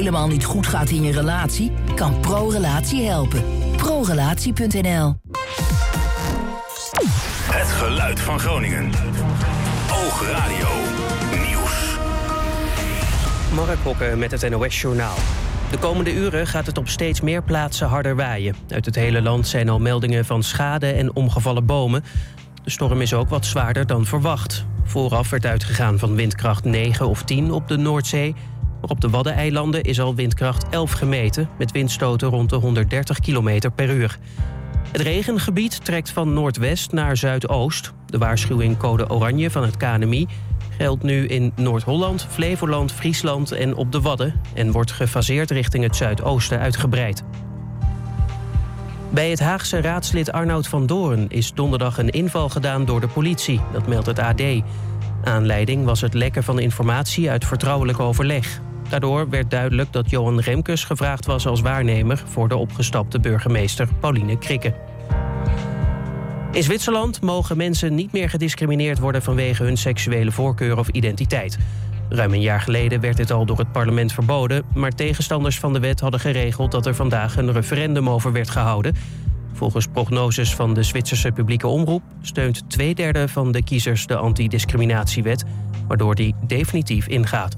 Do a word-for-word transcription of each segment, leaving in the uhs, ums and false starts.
helemaal niet goed gaat in je relatie? Kan ProRelatie helpen. ProRelatie punt n l. Het geluid van Groningen. Oogradio Nieuws. Mark Hokke met het N O S-journaal. De komende uren gaat het op steeds meer plaatsen harder waaien. Uit het hele land zijn al meldingen van schade en omgevallen bomen. De storm is ook wat zwaarder dan verwacht. Vooraf werd uitgegaan van windkracht negen of tien op de Noordzee. Maar op de Waddeneilanden is al windkracht elf gemeten... met windstoten rond de honderddertig kilometer per uur. Het regengebied trekt van noordwest naar zuidoost. De waarschuwing code oranje van het K N M I geldt nu in Noord-Holland, Flevoland, Friesland en op de Wadden... en wordt gefaseerd richting het zuidoosten uitgebreid. Bij het Haagse raadslid Arnoud van Doorn is donderdag een inval gedaan door de politie. Dat meldt het A D. Aanleiding was het lekken van informatie uit vertrouwelijk overleg. Daardoor werd duidelijk dat Johan Remkes gevraagd was als waarnemer... voor de opgestapte burgemeester Pauline Krikke. In Zwitserland mogen mensen niet meer gediscrimineerd worden... vanwege hun seksuele voorkeur of identiteit. Ruim een jaar geleden werd dit al door het parlement verboden... maar tegenstanders van de wet hadden geregeld... dat er vandaag een referendum over werd gehouden. Volgens prognoses van de Zwitserse publieke omroep... steunt twee derde van de kiezers de antidiscriminatiewet... waardoor die definitief ingaat.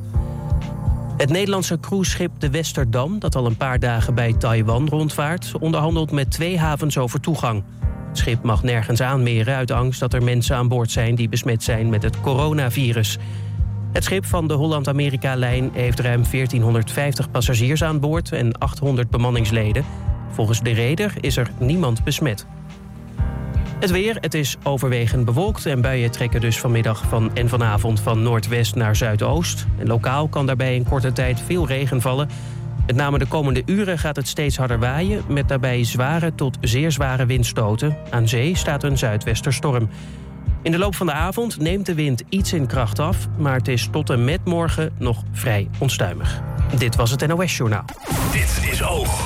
Het Nederlandse cruiseschip de Westerdam... dat al een paar dagen bij Taiwan rondvaart... onderhandelt met twee havens over toegang. Het schip mag nergens aanmeren uit angst dat er mensen aan boord zijn... die besmet zijn met het coronavirus. Het schip van de Holland-Amerika-lijn heeft ruim veertienhonderdvijftig passagiers aan boord... en achthonderd bemanningsleden. Volgens de reder is er niemand besmet. Het weer, het is overwegend bewolkt en buien trekken dus vanmiddag van en vanavond van noordwest naar zuidoost. En lokaal kan daarbij in korte tijd veel regen vallen. Met name de komende uren gaat het steeds harder waaien... met daarbij zware tot zeer zware windstoten. Aan zee staat een zuidwesterstorm. In de loop van de avond neemt de wind iets in kracht af... maar het is tot en met morgen nog vrij onstuimig. Dit was het N O S-journaal. Dit is Oog.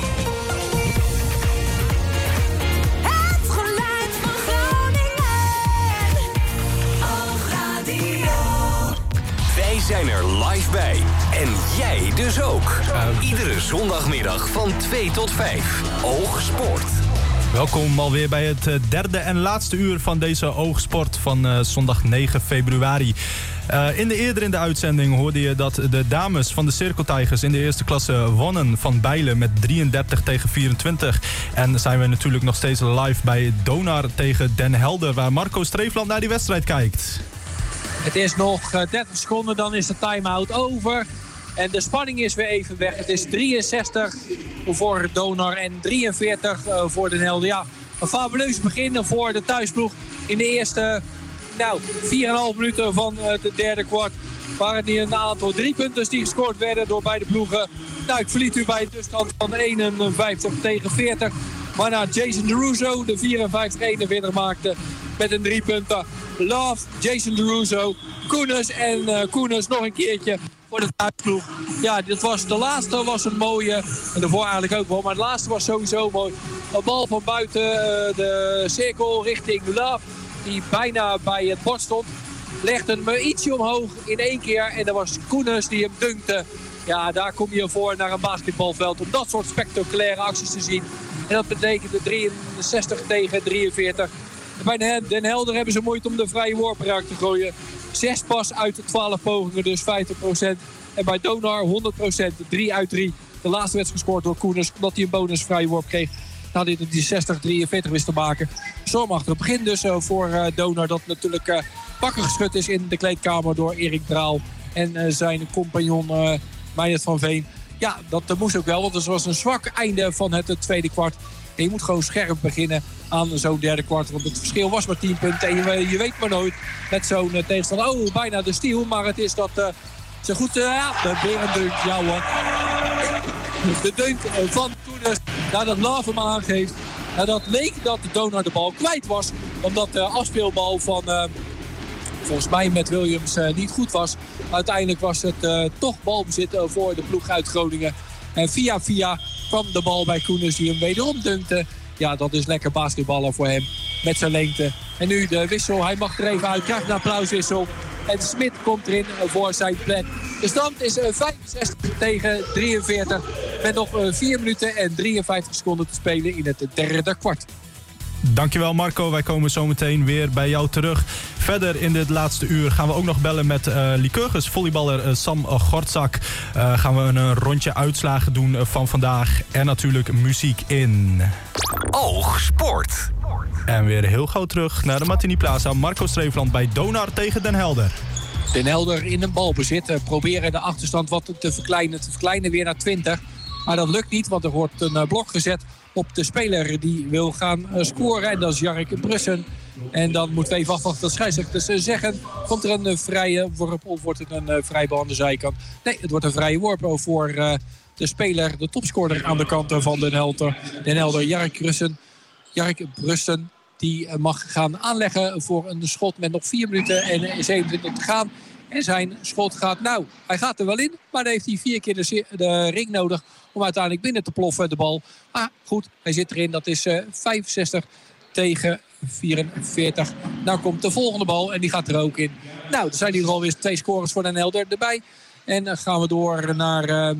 Wij zijn er live bij. En jij dus ook. Iedere zondagmiddag van twee tot vijf. Oog Sport. Welkom alweer bij het derde en laatste uur van deze Oogsport van uh, zondag negen februari. Uh, in de eerder in de uitzending hoorde je dat de dames van de Cirkel Tigers in de eerste klasse wonnen van Bijlen met drieëndertig tegen vierentwintig. En zijn we natuurlijk nog steeds live bij Donar tegen Den Helder, waar Marco Streefland naar die wedstrijd kijkt. Het is nog dertig seconden, dan is de time-out over. En de spanning is weer even weg. Het is drieënzestig voor Donar en drieënveertig voor Den Helder. Ja, een fabuleus begin voor de thuisploeg in de eerste nou, vier komma vijf minuten van het derde kwart. Waren die een aantal driepunters die gescoord werden door beide ploegen. Nou, ik verliet u bij de tussenstand van eenenvijftig tegen veertig. Maar na Jason DeRusso de vierenvijftig eenenveertig maakte met een driepunter. Love, Jason DeRusso, Koenens en uh, Koenens nog een keertje voor de thuisploeg. Ja, dit was, de laatste was een mooie. En daarvoor eigenlijk ook wel, maar de laatste was sowieso mooi. Een bal van buiten uh, de cirkel richting Love, die bijna bij het bord stond. Legde hem ietsje omhoog in één keer en dat was Koenens die hem dunkte. Ja, daar kom je voor naar een basketbalveld om dat soort spectaculaire acties te zien. En dat betekent drieënzestig tegen drieënveertig. Bij Den Helder hebben ze moeite om de vrije worp eruit te gooien. Zes pas uit de twaalf pogingen, dus vijftig procent. En bij Donar honderd procent, drie uit drie. De laatste werd gescoord door Koenens, omdat hij een bonus vrije worp kreeg. Nou, dit die zestig drieënveertig wist te maken. Stormachtig begin dus uh, voor uh, Donar, dat natuurlijk uh, wakker geschud is in de kleedkamer door Erik Braal. En uh, zijn compagnon uh, Meijert van Veen. Ja, dat uh, moest ook wel, want het was een zwak einde van het uh, tweede kwart. En je moet gewoon scherp beginnen aan zo'n derde kwart. Want het verschil was maar tien punten. En je, je weet maar nooit met zo'n uh, tegenstander. Oh, bijna de steal. Maar het is dat uh, zo goed... Uh, ja, weer een dunk. Ja hoor. De dunk uh, van Koenens. Nadat Love hem aangeeft. Nadat leek dat de Donar de bal kwijt was. Omdat de afspeelbal van... Uh, volgens mij met Williams uh, niet goed was. Uiteindelijk was het uh, toch balbezit uh, voor de ploeg uit Groningen. En via via kwam de bal bij Koenens die hem wederom dunkte. Ja, dat is lekker basketballen voor hem met zijn lengte. En nu de wissel. Hij mag er even uit. Krijgt een applauswissel. En Smit komt erin voor zijn plek. De stand is vijfenzestig tegen drieënveertig. Met nog vier minuten en drieënvijftig seconden te spelen in het derde kwart. Dankjewel Marco, wij komen zo meteen weer bij jou terug. Verder in dit laatste uur gaan we ook nog bellen met uh, Lycurgus volleyballer uh, Sam Gortzak. Uh, gaan we een rondje uitslagen doen uh, van vandaag en natuurlijk muziek in. Oog Sport. En weer heel gauw terug naar de Martini Plaza. Marco Streefland bij Donar tegen Den Helder. Den Helder in een balbezit. Uh, proberen de achterstand wat te verkleinen, te verkleinen weer naar twintig. Maar dat lukt niet, want er wordt een uh, blok gezet op de speler die wil gaan uh, scoren. En dat is Jarek Brussen. En dan moeten we even afwachten wat scheidsrechters uh, zeggen. Komt er een uh, vrije worp of wordt het een uh, vrije bal aan de zijkant? Nee, het wordt een vrije worp voor uh, de speler, de topscorer aan de kant van Den Helder. Den Helder, Jarek Brussen. Jarek Brussen die uh, mag gaan aanleggen voor een schot met nog vier minuten en zevenentwintig te gaan. En zijn schot gaat, nou, hij gaat er wel in. Maar dan heeft hij vier keer de, de ring nodig om uiteindelijk binnen te ploffen, de bal. Maar goed, hij zit erin. Dat is uh, vijfenzestig tegen vierenveertig. Nou komt de volgende bal en die gaat er ook in. Nou, er zijn hier alweer twee scorers voor Den Helder erbij. En dan gaan we door naar, uh,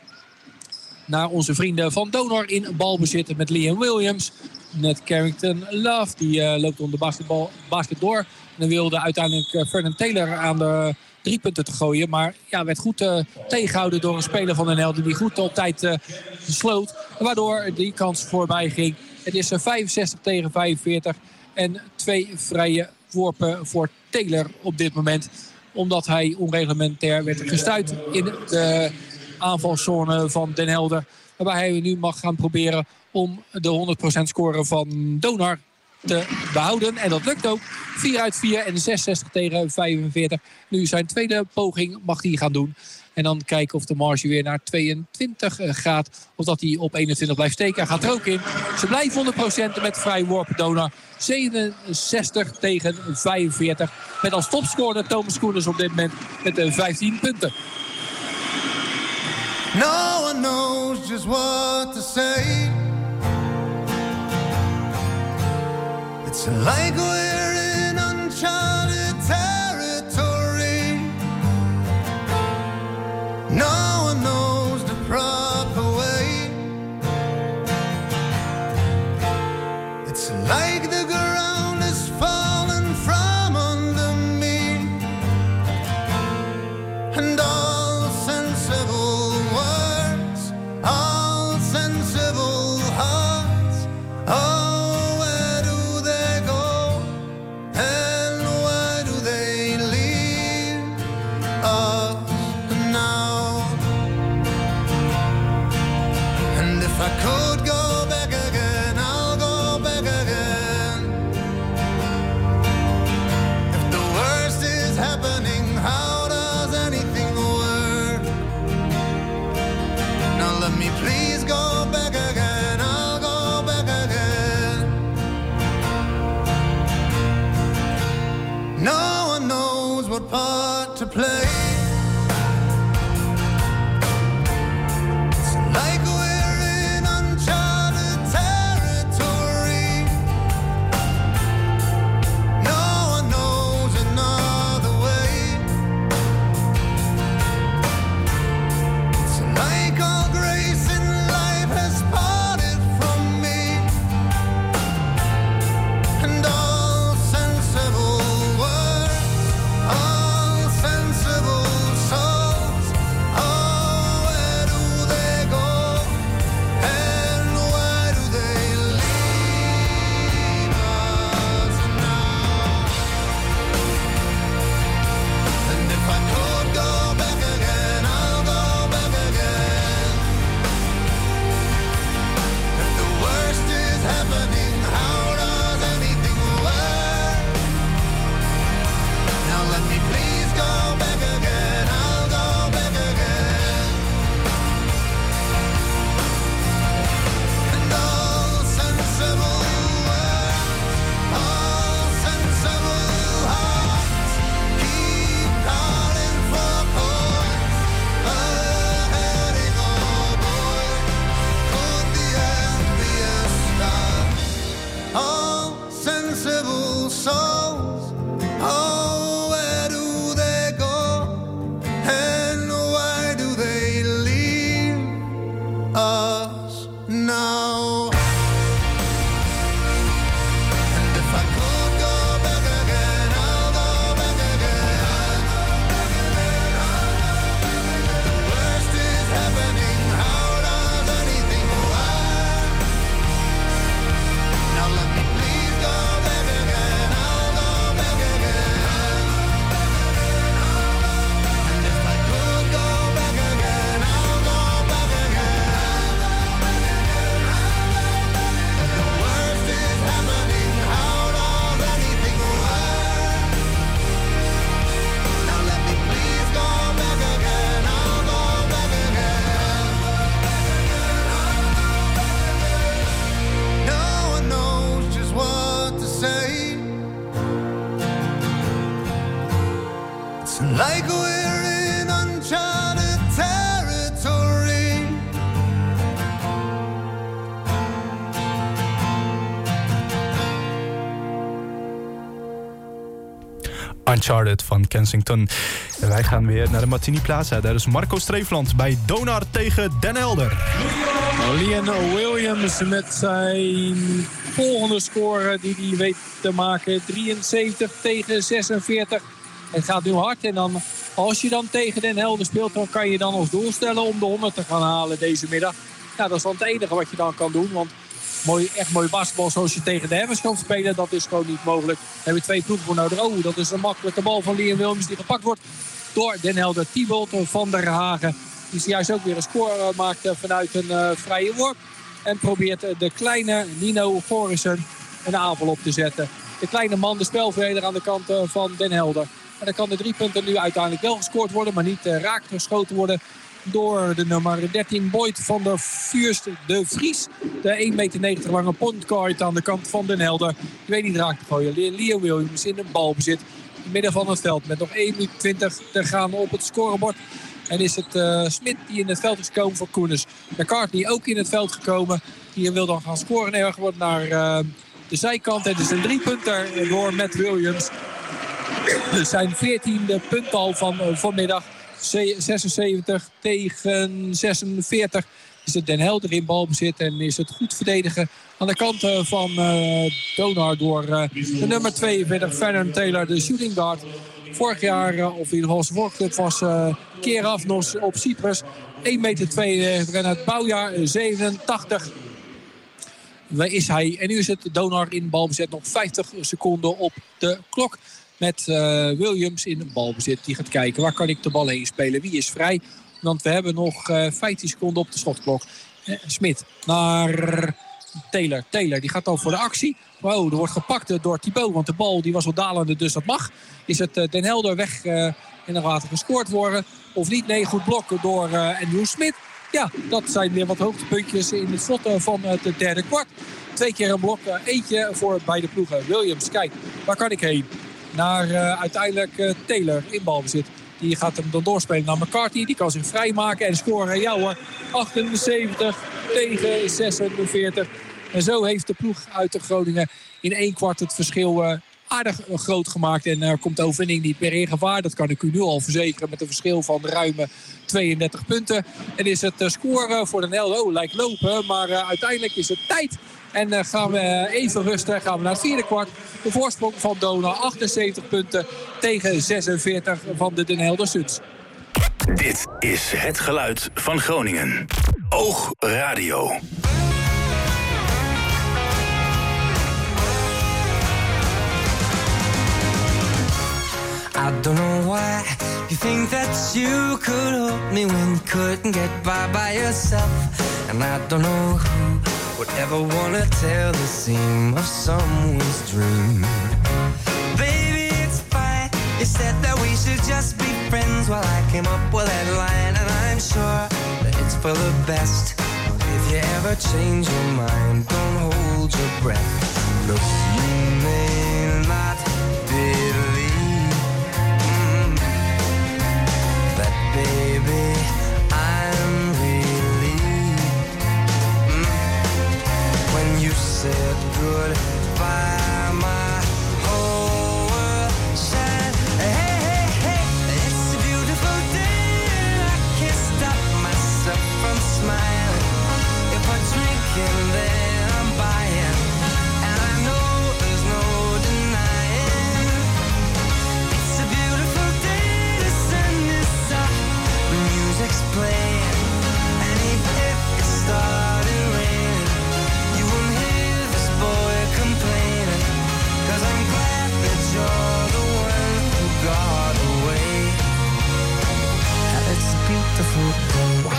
naar onze vrienden van Donor in balbezit met Liam Williams. Net Carrington Love, die uh, loopt om de basketbal, basket door. En dan wilde uiteindelijk uh, Ferdinand Taylor aan de drie punten te gooien. Maar ja, werd goed uh, tegengehouden door een speler van Den Helder die goed op tijd uh, sloot. Waardoor die kans voorbij ging. Het is uh, vijfenzestig tegen vijfenveertig. En twee vrije worpen voor Taylor op dit moment. Omdat hij onreglementair werd gestuit in de aanvalszone van Den Helder. Waarbij hij nu mag gaan proberen om de honderd procent score van Donar te behouden. En dat lukt ook. vier uit vier en zesenzestig tegen vijfenveertig. Nu zijn tweede poging mag hij gaan doen. En dan kijken of de marge weer naar tweeëntwintig gaat. Of dat hij op eenentwintig blijft steken. Hij gaat er ook in. Ze blijven honderd procent met vrij worpen Donar. zevenenzestig tegen vijfenveertig. Met als topscorer Thomas Koeners op dit moment met vijftien punten. No one knows just what to say. It's like we're in uncharted territory. No one knows the proper way. It's like the ground is falling from under me. And all sensible words, all sensible hearts, all part to play. It's like we're in uncharted territory. No one knows another way. It's like all grace in life Uncharted van Kensington. En wij gaan weer naar de Martini Plaza. Daar is Marco Streefland bij Donar tegen Den Helder. Leon Williams met zijn volgende score die hij weet te maken. drieënzeventig tegen zesenveertig. Het gaat nu hard en dan, als je dan tegen Den Helder speelt, dan kan je dan als doel stellen om de honderd te gaan halen deze middag. Ja, dat is dan het enige wat je dan kan doen, want mooi, echt mooi basketbal zoals je tegen de Hammers kan spelen, dat is gewoon niet mogelijk. Daar hebben we twee ploegen voor nodig. Oh, dat is een makkelijke bal van Leon Williams die gepakt wordt door Den Helder. Thibault van der Hagen, die juist ook weer een score maakt vanuit een uh, vrije worp. En probeert de kleine Nino Gorissen een aanval op te zetten. De kleine man, de spelverdeler aan de kant van Den Helder. En dan kan de drie punten nu uiteindelijk wel gescoord worden, maar niet uh, raak geschoten worden door de nummer dertien Boyd van der Vuurst de Vries. De één meter negentig lange pointguard aan de kant van Den Helder. Ik weet niet raak te gooien. Leon Williams in een balbezit. In het midden van het veld met nog één minuut twintig te gaan op het scorebord. En is het uh, Smit die in het veld is gekomen voor Koenens. McCartney ook in het veld gekomen. Die wil dan gaan scoren. Erg wordt naar uh, de zijkant. Het is een driepunter door Matt Williams. Zijn veertiende punt al van uh, vanmiddag. zesenzeventig tegen zesenveertig. Is het Den Helder in balbezit en is het goed verdedigen aan de kant uh, van uh, Donar door uh, de nummer tweeënveertig Vernon Taylor, de shooting guard. Vorig jaar, uh, of in ieder geval zijn voorclub was uh, Kerafnos op Cyprus. één meter tweeënnegentig en het bouwjaar zevenentachtig is hij. En nu is het Donar in balbezit, nog vijftig seconden op de klok. Met uh, Williams in balbezit. Die gaat kijken, waar kan ik de bal heen spelen? Wie is vrij? Want we hebben nog uh, vijftien seconden op de schotklok. Eh, Smit naar Taylor. Taylor, die gaat dan voor de actie. Wow, er wordt gepakt door Thibault. Want de bal die was al dalende, dus dat mag. Is het uh, Den Helder weg uh, en dan gaat er gescoord worden? Of niet? Nee, goed blokken door uh, Andrew Smit. Ja, dat zijn weer wat hoogtepuntjes in het slot uh, van uh, het derde kwart. Twee keer een blok, uh, eentje voor beide ploegen. Williams, kijk, waar kan ik heen? Naar uh, uiteindelijk uh, Taylor in balbezit. Die gaat hem dan doorspelen naar McCarthy. Die kan zich vrijmaken en scoren. Ja hoor, achtenzeventig tegen zesenveertig. En zo heeft de ploeg uit de Groningen in één kwart het verschil uh, aardig uh, groot gemaakt. En er uh, komt de overwinning niet meer in gevaar. Dat kan ik u nu al verzekeren met een verschil van ruime tweeëndertig punten. En is het uh, scoren voor Den Helder. Oh, lijkt lopen. Maar uh, uiteindelijk is het tijd. En uh, gaan we even rusten. Gaan we naar het vierde kwart. De voorsprong van Donar. achtenzeventig punten tegen zesenveertig van de Den Helder Suns. Dit is het geluid van Groningen. Oogradio. I don't know why you think that you could help me when you couldn't get by by yourself. And I don't know who would ever wanna tell the seam of someone's dream. Baby, it's fine. You said that we should just be friends while I came up with that line. And I'm sure that it's for the best. If you ever change your mind, don't hold your breath. Look, you may not believe mm, that, baby, I'm relieved mm, when you said goodbye, my whole world shined. Hey, hey, hey, it's a beautiful day and I can't stop myself from smiling. If I drink and then I'm buying, and I know there's no denying. It's a beautiful day, the sun is up, the music's playing, and even if it started raining, you won't hear this boy complaining, 'cause I'm glad that you're the one who got away. It's a beautiful day.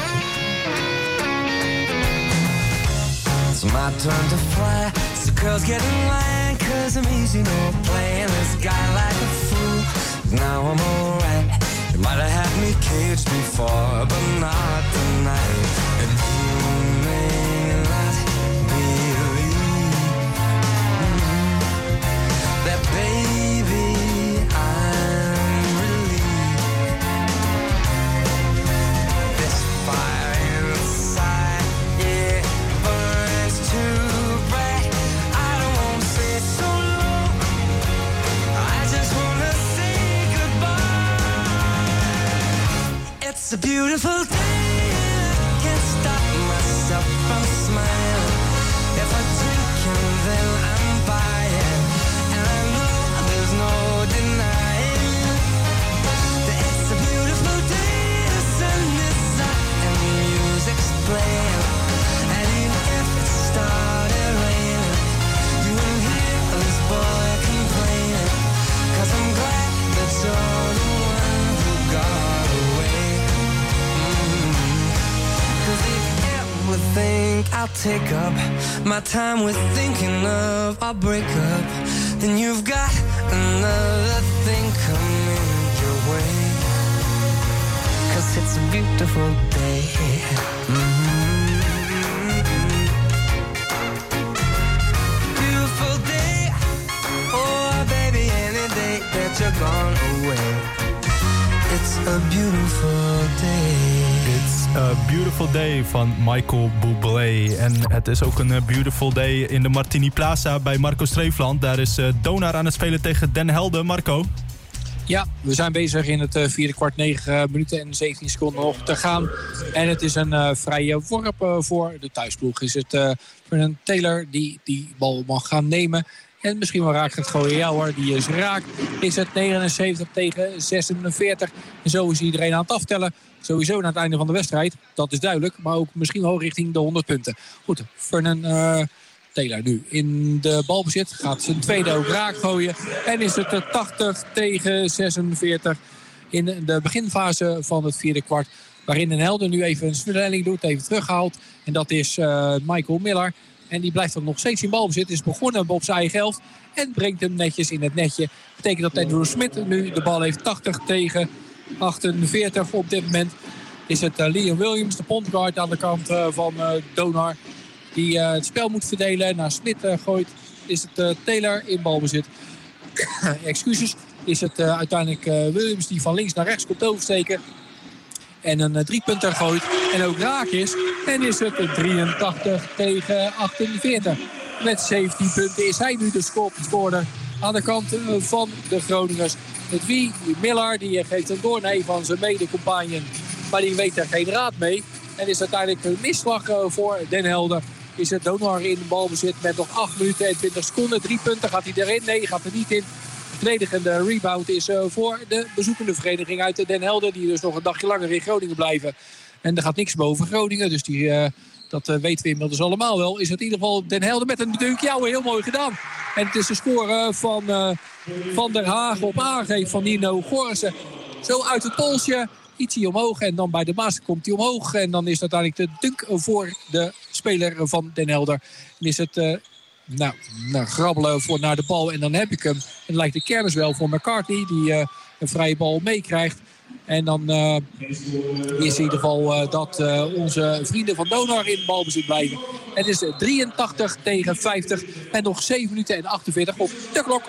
It's my turn to fly, so girls get in line, 'cause I'm easy, no playing this guy like a fool. Now I'm alright. You might have had me caged before, but not tonight. And you may not believe mm, that, baby, I'm relieved. This fire inside, yeah, burns too bright. I don't want to stay so long. I just wanna say think I'll take up my time with thinking of our breakup, then you've got another thing coming your way. 'Cause it's a beautiful day. Mm-hmm. Beautiful day. Oh, baby, any day that you're gone away. It's a beautiful day. It's a Beautiful Day van Michael Bublé. En het is ook een beautiful day in de Martini Plaza bij Marco Streefland. Daar is Donar aan het spelen tegen Den Helder. Marco? Ja, we zijn bezig in het uh, vierde kwart, negen minuten en zeventien seconden nog te gaan. En het is een uh, vrije worp uh, voor de thuisploeg. Is het uh, een Taylor die die bal mag gaan nemen. En misschien wel raak gaat gooien. Ja hoor, die is raak. Is het negenenzeventig tegen zesenveertig. En zo is iedereen aan het aftellen. Sowieso naar het einde van de wedstrijd. Dat is duidelijk. Maar ook misschien wel richting de honderd punten. Goed, Vernon uh, Taylor nu in de balbezit. Gaat zijn tweede ook raak gooien. En is het tachtig tegen zesenveertig. In de beginfase van het vierde kwart. Waarin Den Helder nu even een versnelling doet. Even teruggehaald. En dat is uh, Michael Miller. En die blijft dan nog steeds in balbezit. Is begonnen op zijn eigen helft. En brengt hem netjes in het netje. Dat betekent dat Andrew Smith nu de bal heeft. Tachtig tegen achtenveertig. Op dit moment is het uh, Liam Williams, de pontguard aan de kant uh, van uh, Donar. Die uh, het spel moet verdelen. Naar Smith uh, gooit. Is het uh, Taylor in balbezit. Excuses. Is het uh, uiteindelijk uh, Williams die van links naar rechts komt oversteken. En een uh, driepunter gooit. En ook raak is. En is het uh, drieëntachtig tegen achtenveertig. Met zeventien punten is hij nu de scorer aan de kant uh, van de Groningers. Het wie? Miller die geeft een doornee van zijn mede-compagnon. Maar die weet er geen raad mee. En is uiteindelijk een misslag uh, voor Den Helder. Is het Donar in de balbezit met nog acht minuten en twintig seconden. Drie punten. Gaat hij erin? Nee, gaat er niet in. Verdedigende rebound is uh, voor de bezoekende vereniging uit Den Helder. Die dus nog een dagje langer in Groningen blijven. En er gaat niks boven Groningen. Dus die, uh, dat uh, weten we inmiddels allemaal wel. Is het in ieder geval Den Helder met een dunk. Ja, heel mooi gedaan. En het is de score van uh, Van der Hagen op aangeef van Nino Gorsen. Zo uit het polsje. Ietsje omhoog en dan bij de Maas komt hij omhoog. En dan is het uiteindelijk de dunk voor de speler van Den Helder. En is het... Uh, Nou, nou, grabbelen voor naar de bal en dan heb ik hem. En dan lijkt de kermis wel voor McCartney die uh, een vrije bal meekrijgt. En dan uh, is in ieder geval uh, dat uh, onze vrienden van Donar in balbezit blijven. Het is drieëntachtig tegen vijftig en nog zeven minuten en achtenveertig op de klok.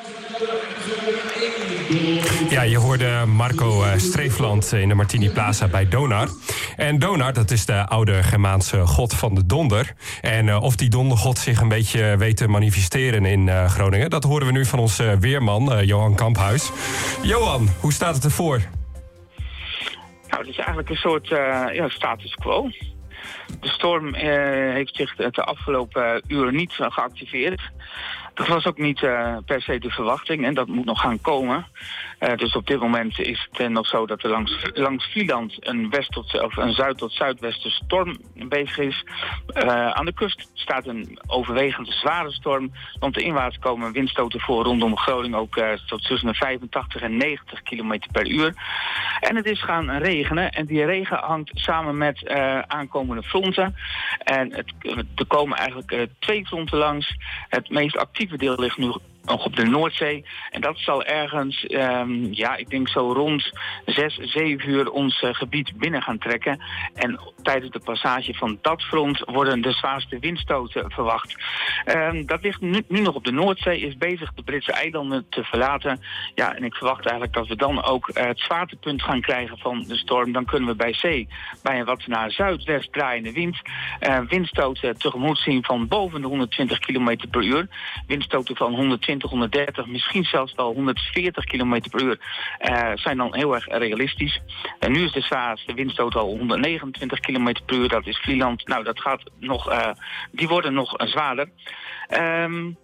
Ja, je hoorde Marco uh, Streefland in de Martini Plaza bij Donar. En Donar, dat is de oude Germaanse god van de donder. En uh, of die dondergod zich een beetje weet te manifesteren in uh, Groningen... dat horen we nu van onze weerman, uh, Johan Kamphuis. Johan, hoe staat het ervoor? Nou, het is eigenlijk een soort uh, ja, status quo. De storm uh, heeft zich de afgelopen uh, uren niet uh, geactiveerd. Dat was ook niet uh, per se de verwachting en dat moet nog gaan komen. Uh, dus op dit moment is het nog zo dat er langs, langs Vlieland een, west tot, of een zuid tot zuidwesten storm bezig is. Uh, aan de kust staat een overwegend zware storm. Want de inwaarts komen windstoten voor rondom Groningen ook uh, tot tussen de vijfentachtig en negentig kilometer per uur. En het is gaan regenen en die regen hangt samen met uh, aankomende fronten. En het, er komen eigenlijk uh, twee fronten langs. Het meest actieve deel ligt nu nog op de Noordzee. En dat zal ergens, um, ja, ik denk zo rond zes, zeven uur ons uh, gebied binnen gaan trekken. En tijdens de passage van dat front worden de zwaarste windstoten verwacht. Um, dat ligt nu, nu nog op de Noordzee, is bezig de Britse eilanden te verlaten. Ja, en ik verwacht eigenlijk dat we dan ook uh, het zwaartepunt gaan krijgen van de storm. Dan kunnen we bij zee, bij een wat naar zuidwest draaiende wind, uh, windstoten tegemoet zien van boven de honderdtwintig kilometer per uur. Windstoten van honderdtwintig, honderddertig, misschien zelfs wel honderdveertig kilometer per uur uh, zijn dan heel erg realistisch. En nu is de zwaarste windstoot al honderdnegenentwintig kilometer per uur. Dat is Vlieland. Nou, dat gaat nog, uh, die worden nog uh, zwaarder. Um,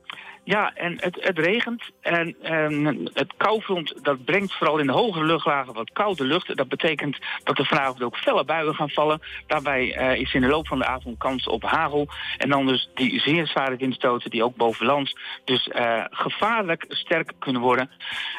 Ja, en het, het regent. En um, het koufront, dat brengt vooral in de hogere luchtlagen wat koude lucht. Dat betekent dat er vanavond ook felle buien gaan vallen. Daarbij uh, is in de loop van de avond kans op hagel. En dan dus die zeer zware windstoten die ook boven land dus uh, gevaarlijk sterk kunnen worden.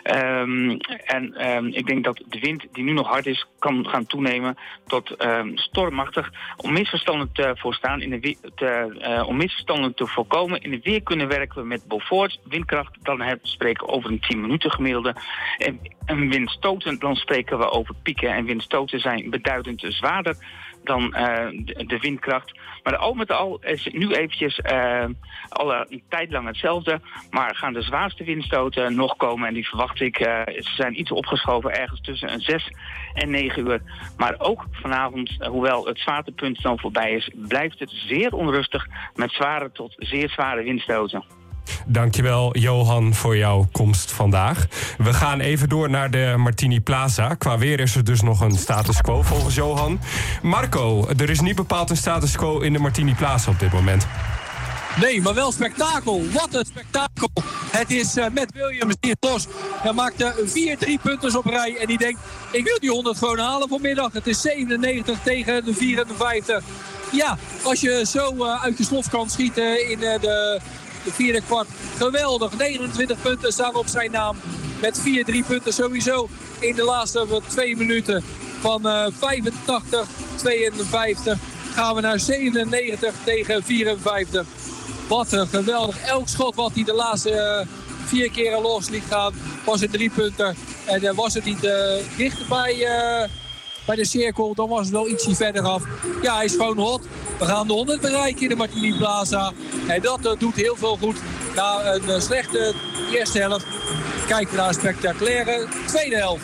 Um, en um, ik denk dat de wind die nu nog hard is, kan gaan toenemen tot um, stormachtig. Om misverstanden te voorstaan, in de we- te, uh, om misverstanden te voorkomen. In de weer kunnen werken we met Beaufort windkracht, dan spreken we over een tien minuten gemiddelde. En, en windstoten, dan spreken we over pieken. En windstoten zijn beduidend zwaarder dan uh, de, de windkracht. Maar al met al is het nu eventjes uh, al een tijd lang hetzelfde. Maar gaan de zwaarste windstoten nog komen. En die verwacht ik, uh, ze zijn iets opgeschoven ergens tussen een zes en negen uur. Maar ook vanavond, uh, hoewel het zwaartepunt dan voorbij is, blijft het zeer onrustig met zware tot zeer zware windstoten. Dankjewel, Johan, voor jouw komst vandaag. We gaan even door naar de Martini Plaza. Qua weer is er dus nog een status quo volgens Johan. Marco, er is niet bepaald een status quo in de Martini Plaza op dit moment. Nee, maar wel spektakel. Wat een spektakel. Het is uh, Matt Williams die het los. Hij maakte vier drie punten op rij. En die denkt, ik wil die honderd gewoon halen vanmiddag. Het is zevenennegentig tegen de vierenvijftig. Ja, als je zo uh, uit je slof kan schieten in uh, de... De vierde kwart, geweldig. negenentwintig punten staan op zijn naam. Met vier drie punten sowieso in de laatste twee minuten. Van uh, vijfentachtig tweeënvijftig gaan we naar zevenennegentig tegen vierenvijftig. Wat een geweldig. Elk schot wat hij de laatste uh, vier keren los liet gaan was een drie punter. En uh, was het niet uh, dichter bij... Uh, Bij de cirkel, dan was het wel ietsje verder af. Ja, hij is gewoon hot. We gaan de honderd bereiken in de Martini Plaza. En dat uh, doet heel veel goed. Na een uh, slechte eerste helft kijken we naar een spectaculaire tweede helft.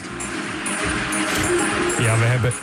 Ja, we hebben...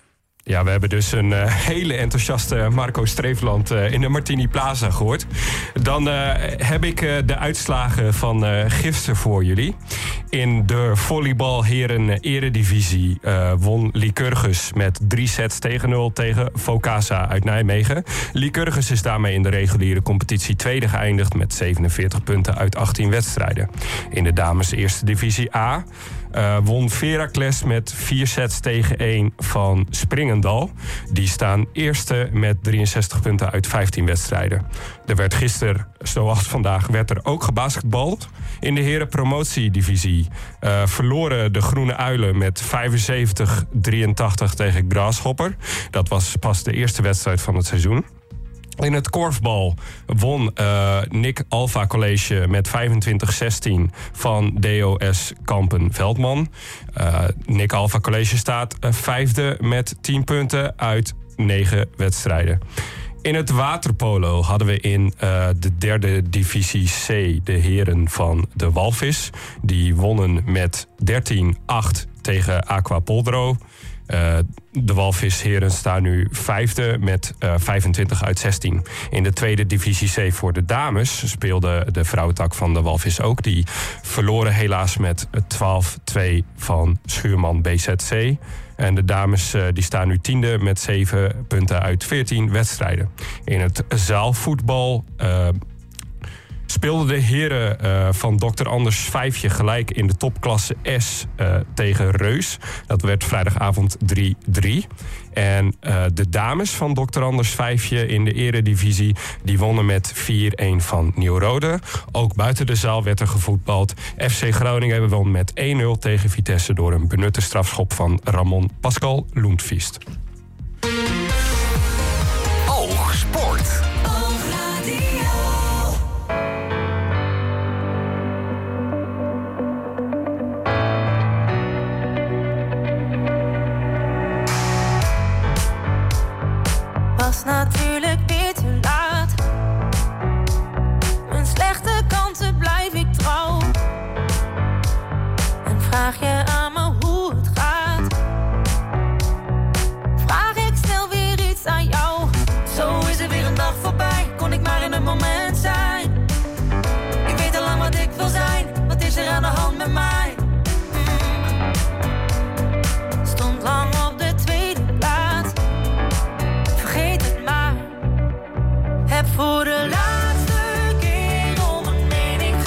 Ja, we hebben dus een uh, hele enthousiaste Marco Streefland uh, in de Martini Plaza gehoord. Dan uh, heb ik uh, de uitslagen van uh, gisteren voor jullie. In de volleybalheren eredivisie uh, won Lycurgus met drie sets tegen nul tegen Focasa uit Nijmegen. Lycurgus is daarmee in de reguliere competitie tweede geëindigd met zevenenveertig punten uit achttien wedstrijden. In de dames eerste divisie A Uh, won Heracles met vier sets tegen één van Springendal. Die staan eerste met drieënzestig punten uit vijftien wedstrijden. Er werd gisteren, zoals vandaag, werd er ook gebasketbald. In de heren promotiedivisie uh, verloren de Groene Uilen met vijfenzeventig drieëntachtig tegen Grasshopper. Dat was pas de eerste wedstrijd van het seizoen. In het korfbal won uh, Nick Alpha College met vijfentwintig zestien van D O S Kampen-Veldman. Uh, Nick Alpha College staat uh, vijfde met tien punten uit negen wedstrijden. In het waterpolo hadden we in uh, de derde divisie C de heren van de Walvis. Die wonnen met dertien acht tegen Aqua Poldro. Uh, de Walvisheren staan nu vijfde met uh, vijfentwintig uit zestien. In de tweede divisie C voor de dames speelde de vrouwentak van de Walvis ook. Die verloren helaas met twaalf twee van Schuurman B Z C. En de dames uh, die staan nu tiende met zeven punten uit veertien wedstrijden. In het zaalvoetbal Uh, speelden de heren uh, van dokter Anders Vijfje gelijk in de topklasse S uh, tegen Reus. Dat werd vrijdagavond drie drie. En uh, de dames van dokter Anders Vijfje in de eredivisie die wonnen met vier een van Nieuw-Rode. Ook buiten de zaal werd er gevoetbald. F C Groningen won met één nul tegen Vitesse door een benutte strafschop van Ramon Pascal Lundqvist. Oog Sport. Was natuurlijk weer te laat. Mijn slechte kanten blijf ik trouw. En vraag je aan me hoe het gaat. Vraag ik snel weer iets aan jou. Zo is er weer een dag voorbij. Kon ik maar in een moment zijn. Ik weet al lang wat ik wil zijn. Wat is er aan de hand met mij? Mm. Stond lang op de tweede plaats. Vergeet het maar. Heb voor de laatste keer om een mening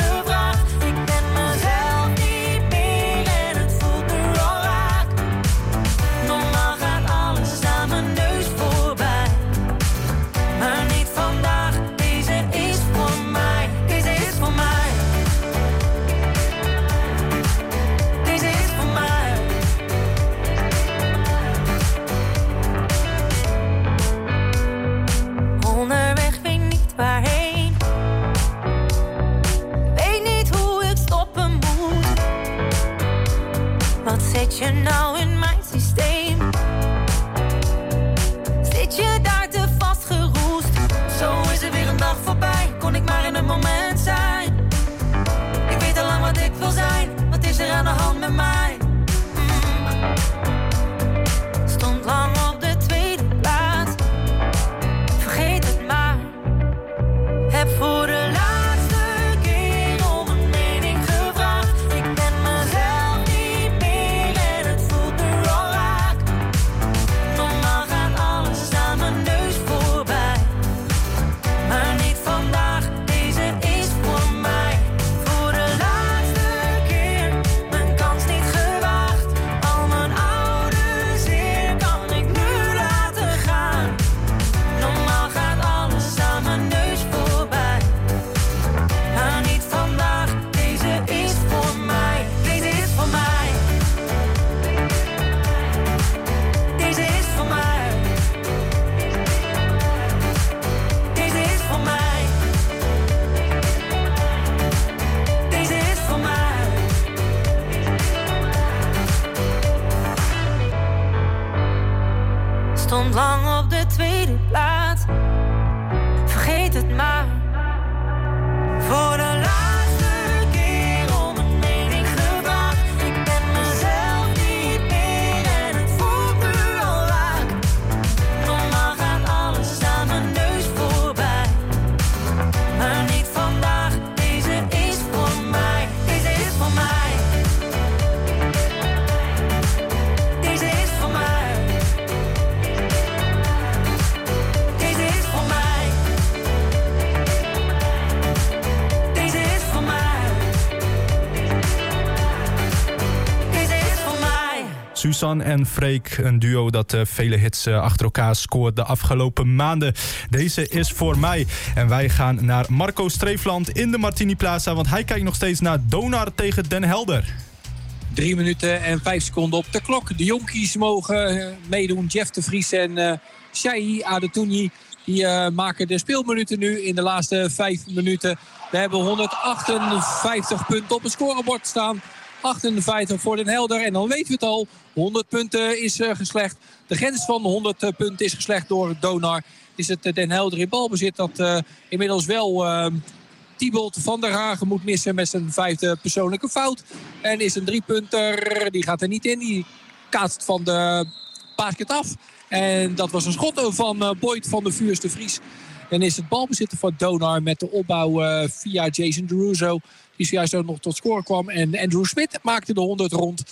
Suzanne en Freek, een duo dat uh, vele hits uh, achter elkaar scoort de afgelopen maanden. Deze is voor mij. En wij gaan naar Marco Streefland in de Martini Plaza, want hij kijkt nog steeds naar Donar tegen Den Helder. Drie minuten en vijf seconden op de klok. De jonkies mogen uh, meedoen. Jeff de Vries en uh, Shai Adetouni. Die uh, maken de speelminuten nu in de laatste vijf minuten. We hebben honderdachtenvijftig punten op het scorebord staan. achtenvijftig voor Den Helder. En dan weten we het al. honderd punten is uh, geslecht. De grens van honderd punten is geslecht door Donar. Is het uh, Den Helder in balbezit dat uh, inmiddels wel... Uh, Thibault van der Hagen moet missen met zijn vijfde persoonlijke fout. En is een driepunter. Die gaat er niet in. Die kaatst van de basket af. En dat was een schot van uh, Boyd van de Vuurs de Vries. En is het balbezitten van Donar met de opbouw uh, via Jason Deruso. Die zojuist ook nog tot scoren kwam. En Andrew Smith maakte de honderd rond.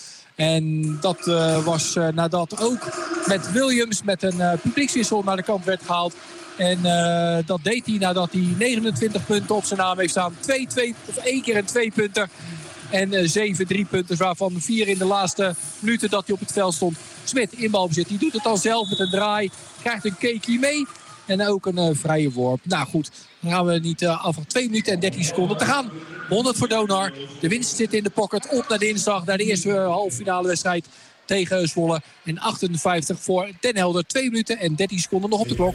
En dat uh, was uh, nadat ook met Williams met een uh, publiekswissel naar de kant werd gehaald. En uh, dat deed hij nadat hij negenentwintig punten op zijn naam heeft staan. Twee, twee, of één keer een twee-punter. En uh, zeven drie-punters, waarvan vier in de laatste minuten dat hij op het veld stond. Smit in balbezit. Die doet het dan zelf met een draai. Krijgt een cakeie mee. En ook een uh, vrije worp. Nou goed, dan gaan we niet uh, af van twee minuten en dertien seconden te gaan. honderd voor Donar. De winst zit in de pocket. Op naar dinsdag, naar de eerste uh, halffinale wedstrijd tegen Zwolle. En achtenvijftig voor Den Helder. twee minuten en dertien seconden nog op de klok.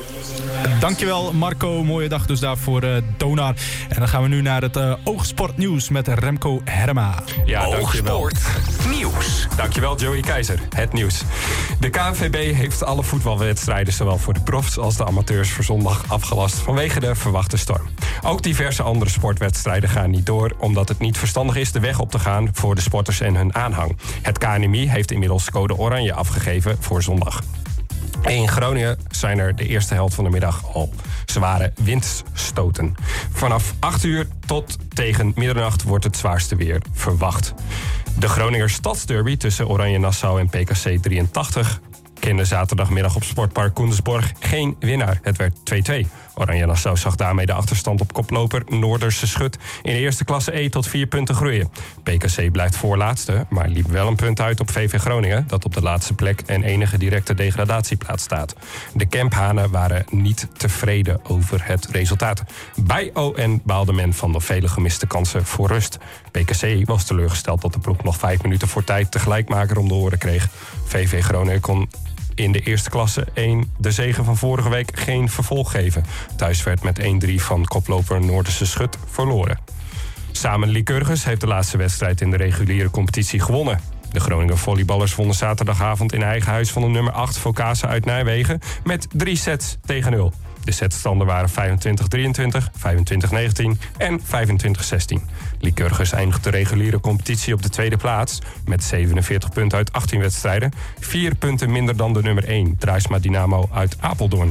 Dankjewel Marco, mooie dag dus daar voor uh, Donar. En dan gaan we nu naar het uh, Oogsportnieuws met Remco Herma. Ja, dankjewel. Oogsport Nieuws. Dankjewel Joey Keizer, het nieuws. De K N V B heeft alle voetbalwedstrijden, zowel voor de profs als de amateurs, voor zondag afgelast vanwege de verwachte storm. Ook diverse andere sportwedstrijden gaan niet door, omdat het niet verstandig is de weg op te gaan voor de sporters en hun aanhang. Het K N M I heeft inmiddels code oranje afgegeven voor zondag. In Groningen zijn er de eerste helft van de middag al zware windstoten. Vanaf acht uur tot tegen middernacht wordt het zwaarste weer verwacht. De Groninger Stadsderby tussen Oranje Nassau en P K C drieëntachtig kende zaterdagmiddag op Sportpark Koendersborg geen winnaar. Het werd twee-twee. Oranje Nassau zag daarmee de achterstand op koploper Noorderse Schut in de eerste klasse E tot vier punten groeien. P K C blijft voorlaatste, maar liep wel een punt uit op V V Groningen, dat op de laatste plek en enige directe degradatieplaats staat. De Kemphanen waren niet tevreden over het resultaat. Bij O N baalde men van de vele gemiste kansen voor rust. P K C was teleurgesteld dat de ploeg nog vijf minuten voor tijd de gelijkmaker om de oren kreeg. V V Groningen kon in de eerste klasse één de zege van vorige week geen vervolg geven. Thuis werd met één drie van koploper Noorderse Schut verloren. Samen Lycurgus heeft de laatste wedstrijd in de reguliere competitie gewonnen. De Groninger volleyballers wonnen zaterdagavond in eigen huis van de nummer acht Vocasa uit Nijmegen met drie sets tegen nul. De setstanden waren vijfentwintig drieëntwintig, vijfentwintig negentien en vijfentwintig zestien. Lycurgus eindigt de reguliere competitie op de tweede plaats met zevenenveertig punten uit achttien wedstrijden. Vier punten minder dan de nummer één, Drijsma Dynamo uit Apeldoorn.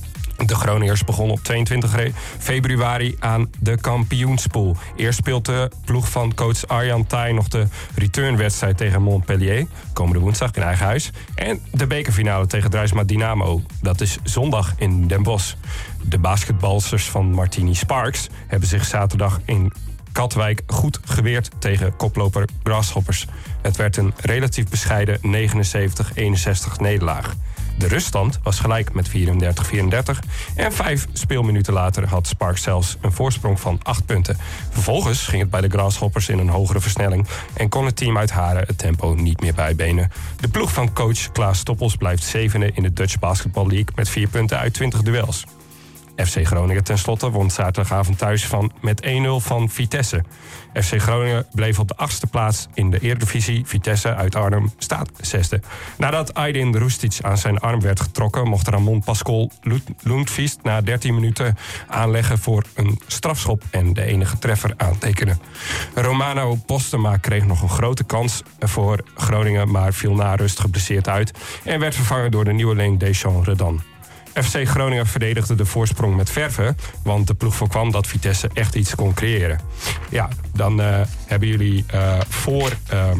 De Groningers begonnen op tweeëntwintig februari aan de kampioenspool. Eerst speelt de ploeg van coach Arjan Thaij nog de returnwedstrijd tegen Montpellier, komende woensdag in eigen huis. En de bekerfinale tegen Drijsma Dynamo, dat is zondag in Den Bosch. De basketbalsters van Martini Sparks hebben zich zaterdag in Katwijk goed geweerd tegen koploper Grasshoppers. Het werd een relatief bescheiden negenenzeventig eenenzestig nederlaag. De ruststand was gelijk met vierendertig vierendertig en vijf speelminuten later had Sparks zelfs een voorsprong van acht punten. Vervolgens ging het bij de Grasshoppers in een hogere versnelling en kon het team uit Haren het tempo niet meer bijbenen. De ploeg van coach Klaas Stoppels blijft zevende in de Dutch Basketball League met vier punten uit twintig duels. F C Groningen tenslotte won zaterdagavond thuis van met één nul van Vitesse. F C Groningen bleef op de achtste plaats in de Eredivisie. Vitesse uit Arnhem staat zesde. Nadat Aydin Rustic aan zijn arm werd getrokken, mocht Ramon Pascal Lundqvist na dertien minuten aanleggen voor een strafschop en de enige treffer aantekenen. Romano Postema kreeg nog een grote kans voor Groningen, maar viel na rust geblesseerd uit en werd vervangen door de nieuweling Deschamps Redan. F C Groningen verdedigde de voorsprong met verve, want de ploeg voorkwam dat Vitesse echt iets kon creëren. Ja, dan uh, hebben jullie uh, voor uh, uh,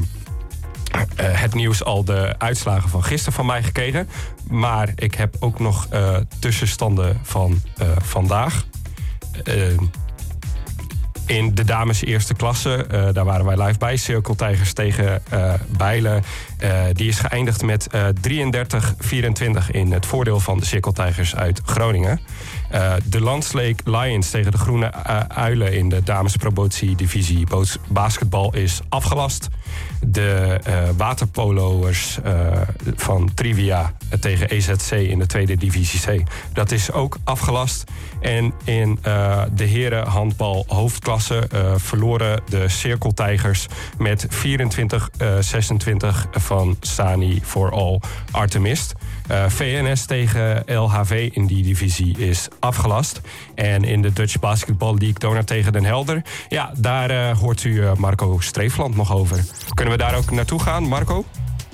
het nieuws al de uitslagen van gisteren van mij gekregen. Maar ik heb ook nog uh, tussenstanden van uh, vandaag. Uh, in de dames eerste klasse, uh, daar waren wij live bij. Cirkeltijgers tegen uh, Bijlen. Uh, die is geëindigd met uh, drieëndertig vierentwintig in het voordeel van de Cirkeltijgers uit Groningen. Uh, de Landsleek Lions tegen de Groene uh, Uilen in de dames promotiedivisie basketbal is afgelast. De uh, waterpoloers uh, van Trivia tegen E Z C in de tweede divisie C. Dat is ook afgelast. En in uh, de heren handbal hoofdklasse uh, verloren de Cirkeltijgers met vierentwintig zesentwintig van Sani for All Artemist. Uh, V N S tegen L H V in die divisie is afgelast. En in de Dutch Basketball League Donar tegen Den Helder. Ja, daar uh, hoort u uh, Marco Streefland nog over. Kunnen we daar ook naartoe gaan, Marco?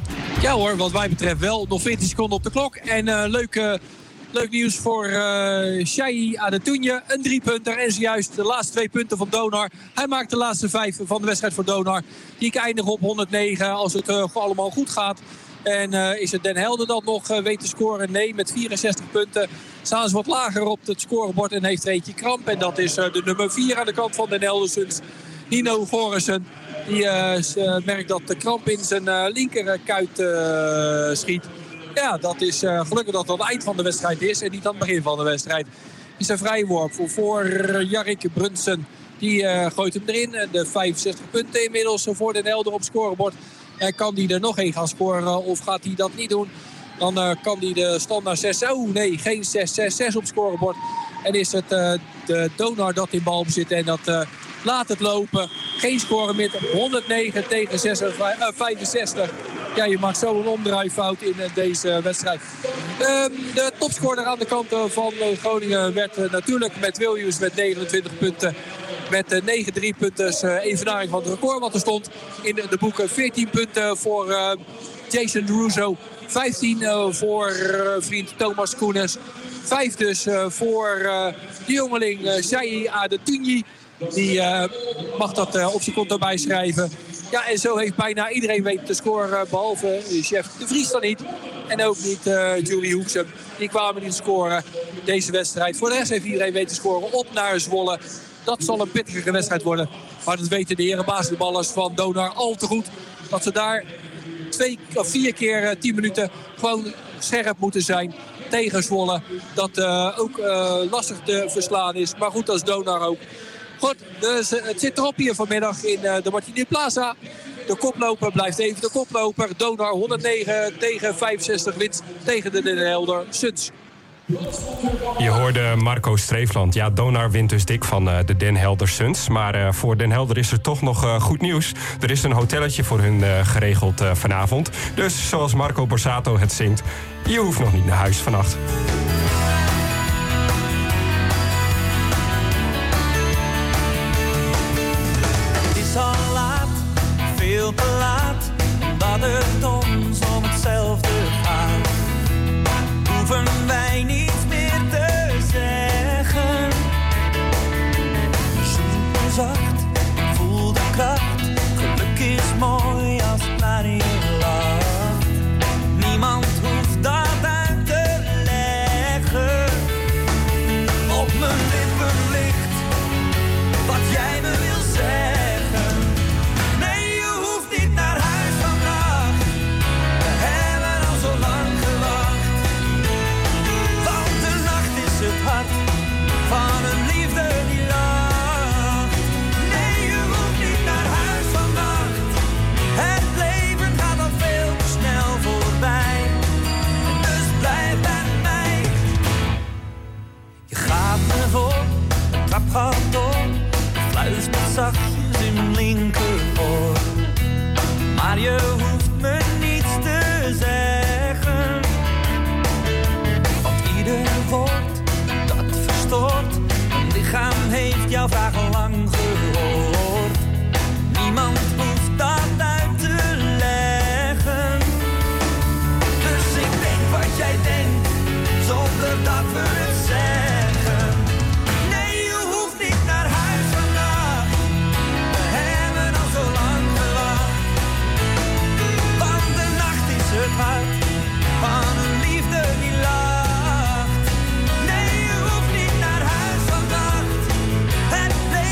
Ja hoor, wat mij betreft wel. Nog veertien seconden op de klok. En uh, leuk, uh, leuk nieuws voor uh, Shai Adetounye. Een driepunter en zojuist de laatste twee punten van Donar. Hij maakt de laatste vijf van de wedstrijd voor Donar. Die eindigen op honderdnegen als het uh, allemaal goed gaat. En uh, is het Den Helder dat nog uh, weet te scoren? Nee, met vierenzestig punten staan ze wat lager op het scorebord en heeft er eentje kramp. En dat is uh, de nummer vier aan de kant van Den Helder Suns, Nino Gorissen. Die uh, merkt dat de kramp in zijn uh, linkerkuit uh, schiet. Ja, dat is uh, gelukkig dat het aan het eind van de wedstrijd is en niet aan het begin van de wedstrijd. Is een vrije worp voor, voor Jarrik Brunsen. Die uh, gooit hem erin. De vijfenzestig punten inmiddels voor Den Helder op scorebord. En kan hij er nog één gaan scoren of gaat hij dat niet doen? Dan uh, kan hij de standaard zes... Oh nee, geen zes zes zes op scorebord. En is het uh, de Donar dat in balbezit en dat uh, laat het lopen. Geen score meer. honderdnegen tegen vijfenzestig. Ja, je maakt zo een omdraaifout in uh, deze wedstrijd. Uh, de topscorer aan de kant uh, van uh, Groningen werd uh, natuurlijk met Williams met negenentwintig punten. Met uh, negen driepunters uh, evenaring van het record wat er stond in de, de boeken. veertien punten voor uh, Jason Russo. vijftien uh, voor uh, vriend Thomas Koenes. vijf dus uh, voor uh, de jongeling uh, Shai Adetounye. Die uh, mag dat uh, op zijn konto bijschrijven. Ja, en zo heeft bijna iedereen weten te scoren. Behalve uh, chef De Vries dan niet. En ook niet uh, Julie Hoeksem. Die kwamen niet scoren deze wedstrijd. Voor de rest heeft iedereen weten te scoren op naar Zwolle. Dat zal een pittige wedstrijd worden. Maar dat weten de heren basketballers van Donar al te goed. Dat ze daar twee of vier keer uh, tien minuten gewoon scherp moeten zijn tegen Zwolle. Dat uh, ook uh, lastig te verslaan is. Maar goed, dat is Donar ook. Goed, dus uh, het zit erop hier vanmiddag in uh, de Martini Plaza. De koploper blijft even de koploper. Donar honderdnegen tegen vijfenzestig wint tegen de Den Helder Suns. Je hoorde Marco Streefland. Ja, Donar wint dus dik van uh, de Den Helder Suns. Maar uh, voor Den Helder is er toch nog uh, goed nieuws. Er is een hotelletje voor hun uh, geregeld uh, vanavond. Dus zoals Marco Borsato het zingt, je hoeft nog niet naar huis vannacht. Het is al laat, veel te laat, omdat het ons om hetzelfde gaat. Hoeven wij niets meer te zeggen. Zoek me zacht, voel de kracht. Geluk is mooi als het naar je lacht. Niemand hoeft dat uit te leggen. Op mijn lippen ligt wat jij me wil zeggen. Nee, je hoeft niet naar huis vandaag. We hebben al zo lang gewacht. Want de nacht is het hart van een liefde die lacht. Nee, je hoeft niet naar huis vannacht. Het leven gaat al veel te snel voorbij. Dus blijf bij mij. Je gaat me voor, de trap gaat door. Je fluistert zachtjes in mijn linkeroor. Maar je hoeft me niets te zeggen. Want ieder woord dat verstoort. Mijn lichaam heeft jouw vraag al lang gehoord. Niemand hoeft dat uit te leggen. Dus ik denk wat jij denkt, zonder dat we het zeggen. Nee, je hoeft niet naar huis vandaag. We hebben al zo lang gewacht. Want de nacht is het hart van een liefde die lacht. Nee, je hoeft niet naar huis vannacht. Het leven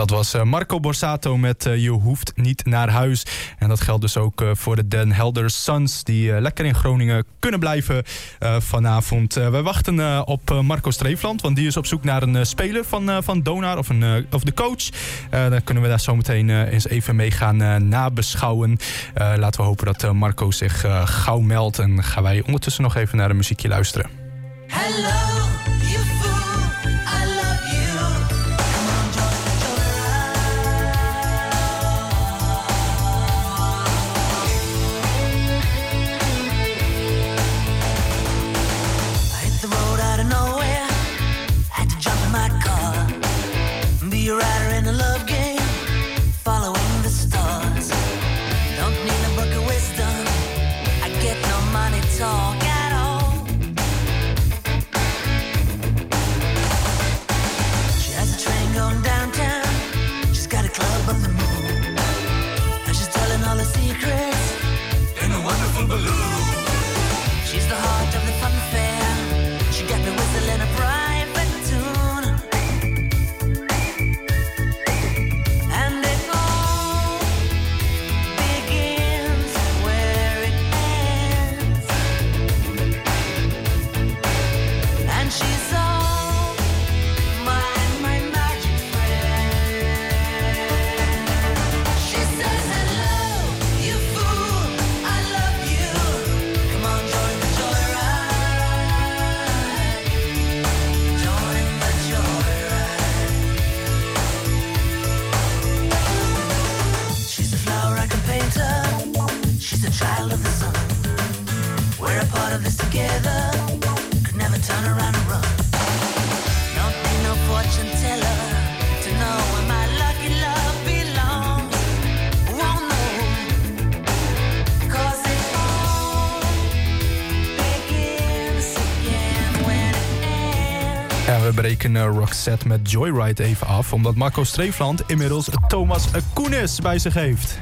Dat was Marco Borsato met uh, Je hoeft niet naar huis. En dat geldt dus ook uh, voor de Den Helder Suns... die uh, lekker in Groningen kunnen blijven uh, vanavond. Uh, wij wachten uh, op uh, Marco Streefland... want die is op zoek naar een uh, speler van, uh, van Donar of, een, uh, of de coach. Uh, dan kunnen we daar zo meteen uh, eens even mee gaan uh, nabeschouwen. Uh, laten we hopen dat uh, Marco zich uh, gauw meldt. En gaan wij ondertussen nog even naar een muziekje luisteren. Hello, you fool, I love you. Come on, join the I hit the road out of nowhere, had to jump in my car, be a rider in a love game, following the stars. Don't need a book of wisdom, I get no money talk at all. Going downtown, she's got a club on the moon, and she's telling all her secrets in a wonderful balloon. She's the heart of the fun fair, she got me whistling a private tune, and it all begins where it ends, and she's all child of the sun. We're a part of this together. Could never turn around and run. Don't need no fortune teller to know where my lucky love belongs. Won't know, 'cause it all begins again when it ends. Ja, we breken uh, Roxette met Joyride even af, omdat Marco Streefland inmiddels Thomas Koenis bij zich heeft.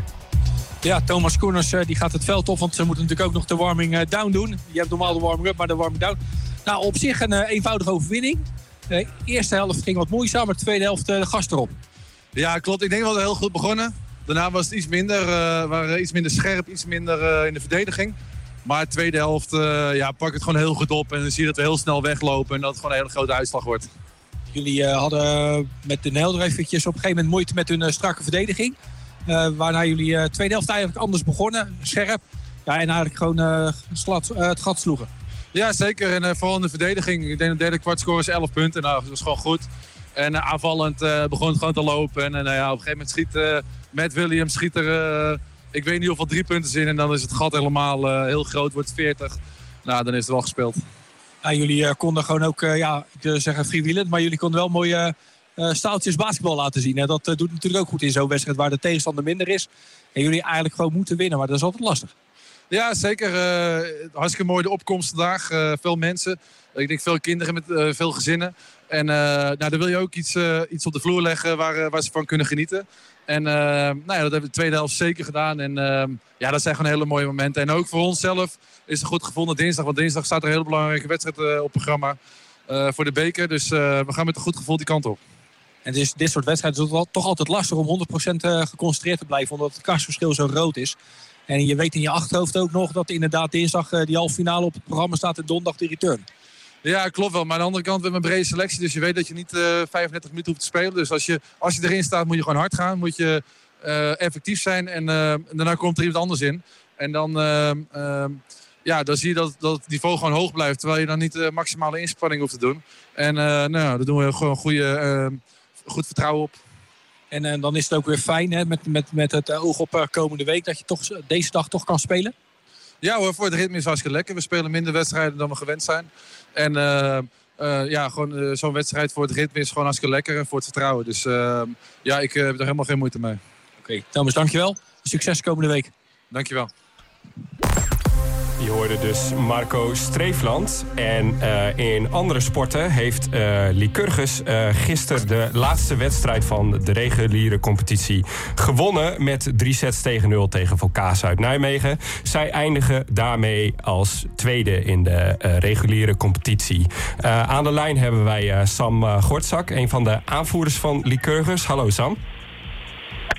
Ja, Thomas Koeners die gaat het veld op, want ze moeten natuurlijk ook nog de warming down doen. Je hebt normaal de warming up, maar de warming down. Nou, op zich een uh, eenvoudige overwinning. De eerste helft ging wat moeizamer, de tweede helft uh, de gas erop. Ja, klopt. Ik denk wel heel goed begonnen. Daarna was het iets minder, uh, waren iets minder scherp, iets minder uh, in de verdediging. Maar de tweede helft uh, ja, pak het gewoon heel goed op en dan zie je dat we heel snel weglopen en dat het gewoon een hele grote uitslag wordt. Jullie uh, hadden met de Helder eventjes op een gegeven moment moeite met hun uh, strakke verdediging. Uh, waarna jullie uh, tweede helft eigenlijk anders begonnen, scherp. Ja, en eigenlijk gewoon uh, slat, uh, het gat sloegen. Ja, zeker. En uh, vooral in de verdediging. Ik denk de derde kwart score is elf punten. Nou, dat was gewoon goed. En uh, aanvallend uh, begon het gewoon te lopen. En uh, ja, op een gegeven moment schiet uh, Matt Williams schiet er, uh, ik weet niet hoeveel drie punten in. En dan is het gat helemaal uh, heel groot, wordt veertig. Nou, dan is het wel gespeeld. Ja, jullie uh, konden gewoon ook, uh, ja, ik wil zeggen freewheelend, maar jullie konden wel mooie uh, staaltjes basketbal laten zien. Hè? Dat uh, doet natuurlijk ook goed in zo'n wedstrijd waar de tegenstander minder is. En jullie eigenlijk gewoon moeten winnen, maar dat is altijd lastig. Ja, zeker. Uh, hartstikke mooi de opkomst vandaag. Uh, veel mensen. Ik denk veel kinderen met uh, veel gezinnen. En uh, nou, dan wil je ook iets, uh, iets op de vloer leggen waar, uh, waar ze van kunnen genieten. En uh, nou ja, dat hebben we de tweede helft zeker gedaan. En uh, ja, dat zijn gewoon hele mooie momenten. En ook voor onszelf is het goed gevonden dinsdag. Want dinsdag staat er een hele belangrijke wedstrijd uh, op het programma uh, voor de beker. Dus uh, we gaan met een goed gevoel die kant op. En dus dit soort wedstrijden is het toch altijd lastig om honderd procent geconcentreerd te blijven. Omdat het kastverschil zo groot is. En je weet in je achterhoofd ook nog dat inderdaad dinsdag uh, die halve finale op het programma staat en donderdag de return. Ja, klopt wel. Maar aan de andere kant, we hebben een brede selectie. Dus je weet dat je niet uh, vijfendertig minuten hoeft te spelen. Dus als je, als je erin staat, moet je gewoon hard gaan. Moet je uh, effectief zijn. En, uh, en daarna komt er iemand anders in. En dan, uh, uh, ja, dan zie je dat, dat het niveau gewoon hoog blijft. Terwijl je dan niet de uh, maximale inspanning hoeft te doen. En uh, nou, daar doen we gewoon goede, uh, goed vertrouwen op. En uh, dan is het ook weer fijn, hè, met, met, met het oog op uh, komende week, dat je toch deze dag toch kan spelen? Ja hoor, voor het ritme is hartstikke lekker. We spelen minder wedstrijden dan we gewend zijn. En uh, uh, ja, gewoon uh, zo'n wedstrijd voor het ritme is gewoon hartstikke lekker en voor het vertrouwen. Dus uh, ja, ik uh, heb er helemaal geen moeite mee. Oké, okay, Thomas, dankjewel. Succes komende week. Dankjewel. Je hoorde dus Marco Streefland. En uh, in andere sporten heeft uh, Lycurgus uh, gisteren de laatste wedstrijd van de reguliere competitie gewonnen met drie sets tegen nul tegen Volcasa uit Nijmegen. Zij eindigen daarmee als tweede in de uh, reguliere competitie. Uh, aan de lijn hebben wij uh, Sam uh, Gortzak, een van de aanvoerders van Lycurgus. Hallo Sam.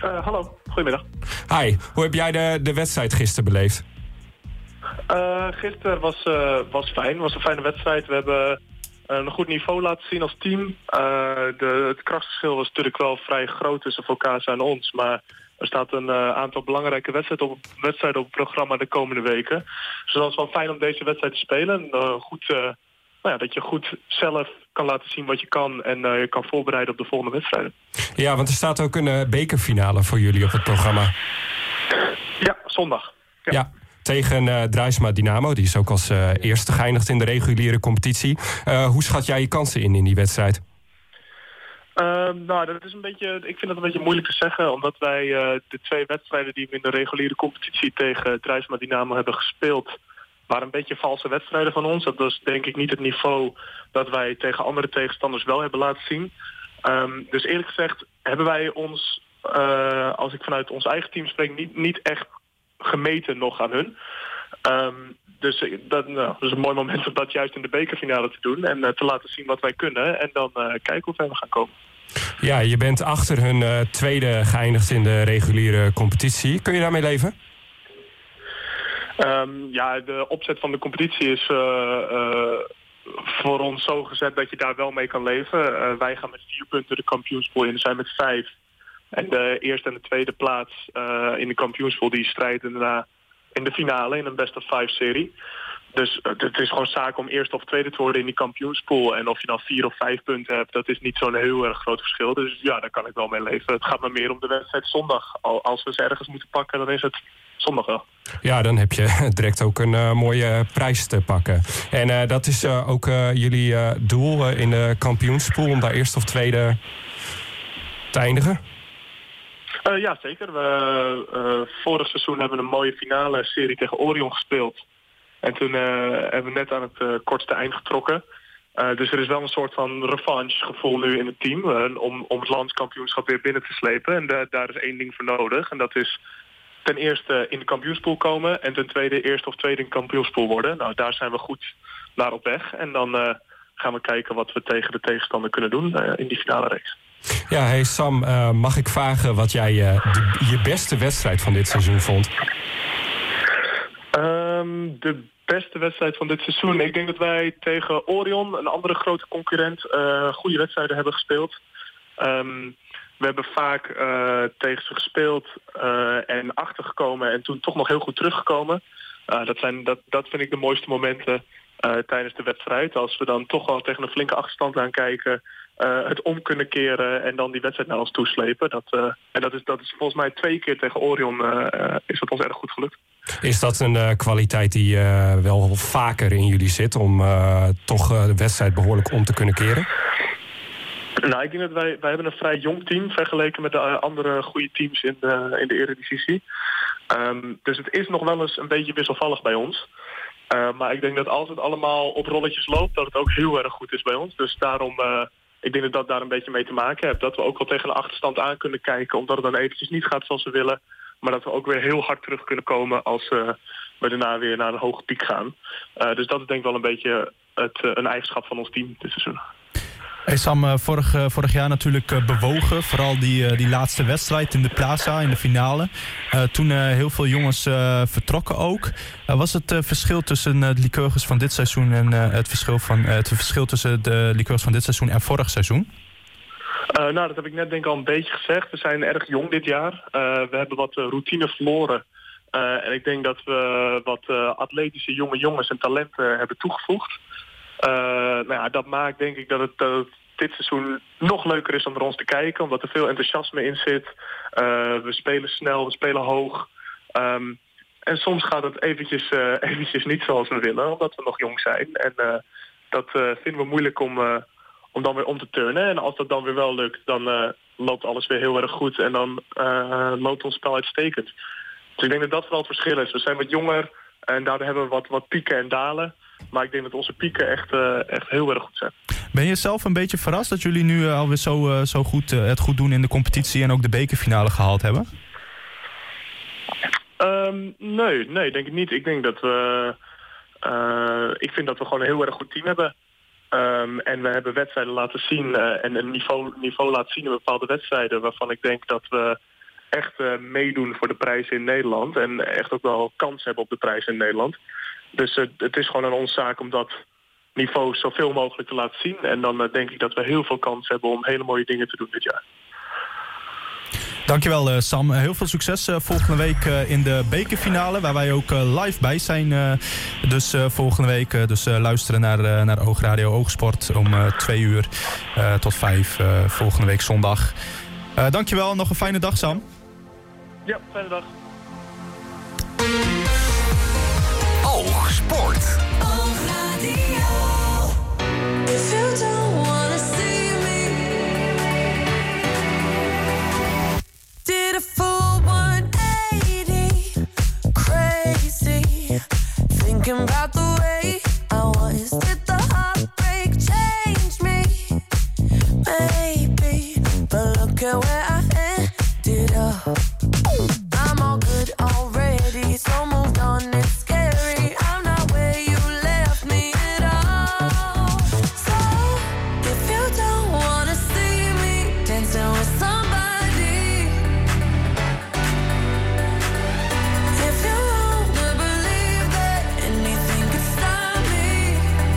Uh, hallo, goedemiddag. Hi, hoe heb jij de, de wedstrijd gisteren beleefd? Uh, gisteren was, uh, was fijn, het was een fijne wedstrijd. We hebben een goed niveau laten zien als team. Uh, de, het krachtverschil was natuurlijk wel vrij groot tussen Focasa en ons. Maar er staat een uh, aantal belangrijke wedstrijden op, wedstrijden op het programma de komende weken. Dus dat is wel fijn om deze wedstrijd te spelen. Uh, goed, uh, nou ja, dat je goed zelf kan laten zien wat je kan en uh, je kan voorbereiden op de volgende wedstrijden. Ja, want er staat ook een uh, bekerfinale voor jullie op het programma. Ja, zondag. Ja. ja. Tegen uh, Draaisma Dynamo. Die is ook als uh, eerste geëindigd in de reguliere competitie. Uh, hoe schat jij je kansen in in die wedstrijd? Uh, nou, dat is een beetje, ik vind dat een beetje moeilijk te zeggen. Omdat wij uh, de twee wedstrijden die we in de reguliere competitie tegen Draaisma Dynamo hebben gespeeld, waren een beetje valse wedstrijden van ons. Dat was denk ik niet het niveau dat wij tegen andere tegenstanders wel hebben laten zien. Um, dus eerlijk gezegd hebben wij ons, uh, als ik vanuit ons eigen team spreek, niet, niet echt gemeten nog aan hun. Um, dus dat, nou, dat is een mooi moment om dat juist in de bekerfinale te doen en uh, te laten zien wat wij kunnen en dan uh, kijken hoe ver we gaan komen. Ja, je bent achter hun uh, tweede geëindigd in de reguliere competitie. Kun je daarmee leven? Um, ja, de opzet van de competitie is uh, uh, voor ons zo gezet dat je daar wel mee kan leven. Uh, wij gaan met vier punten de kampioenspool in, we zijn met vijf. En de eerste en de tweede plaats uh, in de kampioenspool die strijden daarna in de finale in een best of five serie. Dus uh, het is gewoon zaak om eerste of tweede te worden in die kampioenspool. En of je dan vier of vijf punten hebt, dat is niet zo'n heel erg groot verschil. Dus ja, daar kan ik wel mee leven. Het gaat maar meer om de wedstrijd zondag. Al, als we ze ergens moeten pakken, dan is het zondag wel. Ja, dan heb je direct ook een uh, mooie prijs te pakken. En uh, dat is uh, ook uh, jullie uh, doel uh, in de kampioenspool, om daar eerste of tweede te eindigen? Uh, ja, zeker. We, uh, vorig seizoen hebben we een mooie finale serie tegen Orion gespeeld. En toen uh, hebben we net aan het uh, kortste eind getrokken. Uh, dus er is wel een soort van revanche gevoel nu in het team uh, om, om het landskampioenschap weer binnen te slepen. En de, daar is één ding voor nodig. En dat is ten eerste in de kampioenspool komen en ten tweede eerste of tweede in de kampioenspool worden. Nou, daar zijn we goed naar op weg. En dan uh, gaan we kijken wat we tegen de tegenstander kunnen doen uh, in die finale race. Ja, hey Sam, uh, mag ik vragen wat jij uh, de, je beste wedstrijd van dit seizoen vond? Um, de beste wedstrijd van dit seizoen? Ik denk dat wij tegen Orion, een andere grote concurrent, uh, goede wedstrijden hebben gespeeld. Um, we hebben vaak uh, tegen ze gespeeld uh, en achtergekomen en toen toch nog heel goed teruggekomen. Uh, dat, zijn, dat, dat vind ik de mooiste momenten uh, tijdens de wedstrijd. Als we dan toch wel tegen een flinke achterstand aankijken, Uh, het om kunnen keren en dan die wedstrijd naar ons toeslepen. Dat, uh, en dat is, dat is volgens mij twee keer tegen Orion uh, uh, is dat ons erg goed gelukt. Is dat een uh, kwaliteit die uh, wel vaker in jullie zit om uh, toch uh, de wedstrijd behoorlijk om te kunnen keren? Nou, ik denk dat wij, wij hebben een vrij jong team vergeleken met de uh, andere goede teams in de, in de Eredivisie. Um, dus het is nog wel eens een beetje wisselvallig bij ons. Uh, maar ik denk dat als het allemaal op rolletjes loopt, dat het ook heel erg goed is bij ons. Dus daarom, uh, ik denk dat dat daar een beetje mee te maken heeft. Dat we ook wel tegen de achterstand aan kunnen kijken, omdat het dan eventjes niet gaat zoals we willen. Maar dat we ook weer heel hard terug kunnen komen als uh, we daarna weer naar een hoge piek gaan. Uh, dus dat is denk ik wel een beetje het, uh, een eigenschap van ons team dit seizoen. Hey Sam, vorig, vorig jaar natuurlijk bewogen. Vooral die, die laatste wedstrijd in de Plaza, in de finale. Uh, toen uh, heel veel jongens uh, vertrokken ook. Uh, was het uh, verschil tussen uh, de Lycurgus van dit seizoen en uh, het, verschil van, uh, het verschil tussen de Lycurgus van dit seizoen en vorig seizoen? Uh, nou, dat heb ik net denk ik al een beetje gezegd. We zijn erg jong dit jaar. Uh, we hebben wat uh, routine verloren. Uh, en ik denk dat we wat uh, atletische jonge jongens en talenten hebben toegevoegd. Uh, nou ja, dat maakt denk ik dat het, dat het dit seizoen nog leuker is om naar ons te kijken. Omdat er veel enthousiasme in zit. Uh, we spelen snel, we spelen hoog. Um, en soms gaat het eventjes, uh, eventjes niet zoals we willen. Omdat we nog jong zijn. En uh, dat uh, vinden we moeilijk om, uh, om dan weer om te turnen. En als dat dan weer wel lukt, dan uh, loopt alles weer heel erg goed. En dan uh, loopt ons spel uitstekend. Dus ik denk dat dat vooral het verschil is. We zijn wat jonger en daardoor hebben we wat, wat pieken en dalen. Maar ik denk dat onze pieken echt, uh, echt heel erg goed zijn. Ben je zelf een beetje verrast dat jullie nu uh, alweer zo, uh, zo goed uh, het goed doen in de competitie en ook de bekerfinale gehaald hebben? Um, nee, nee, denk ik niet. Ik denk dat we... Uh, ik vind dat we gewoon een heel erg goed team hebben. Um, en we hebben wedstrijden laten zien uh, en een niveau, niveau laten zien in bepaalde wedstrijden waarvan ik denk dat we echt uh, meedoen voor de prijzen in Nederland. En echt ook wel kans hebben op de prijzen in Nederland. Dus uh, het is gewoon aan ons zaak om dat niveau zoveel mogelijk te laten zien. En dan uh, denk ik dat we heel veel kans hebben om hele mooie dingen te doen dit jaar. Dankjewel uh, Sam. Uh, heel veel succes uh, volgende week uh, in de bekerfinale, waar wij ook uh, live bij zijn. Uh, dus uh, volgende week. Uh, dus uh, luisteren naar, uh, naar Oogradio Oogsport om uh, twee uur uh, tot vijf uh, volgende week zondag. Uh, dankjewel. Nog een fijne dag, Sam. Ja, fijne dag. Oogsport. Oogradio. If you don't wanna see me, did a full one eighty, crazy, thinking about the way I was. Did the heartbreak change me? Maybe, but look at where I ended up. I'm all good already, so moved on, it's scary. I'm not where you left me at all. So, if you don't wanna see me dancing with somebody, if you wanna believe that anything could stop me,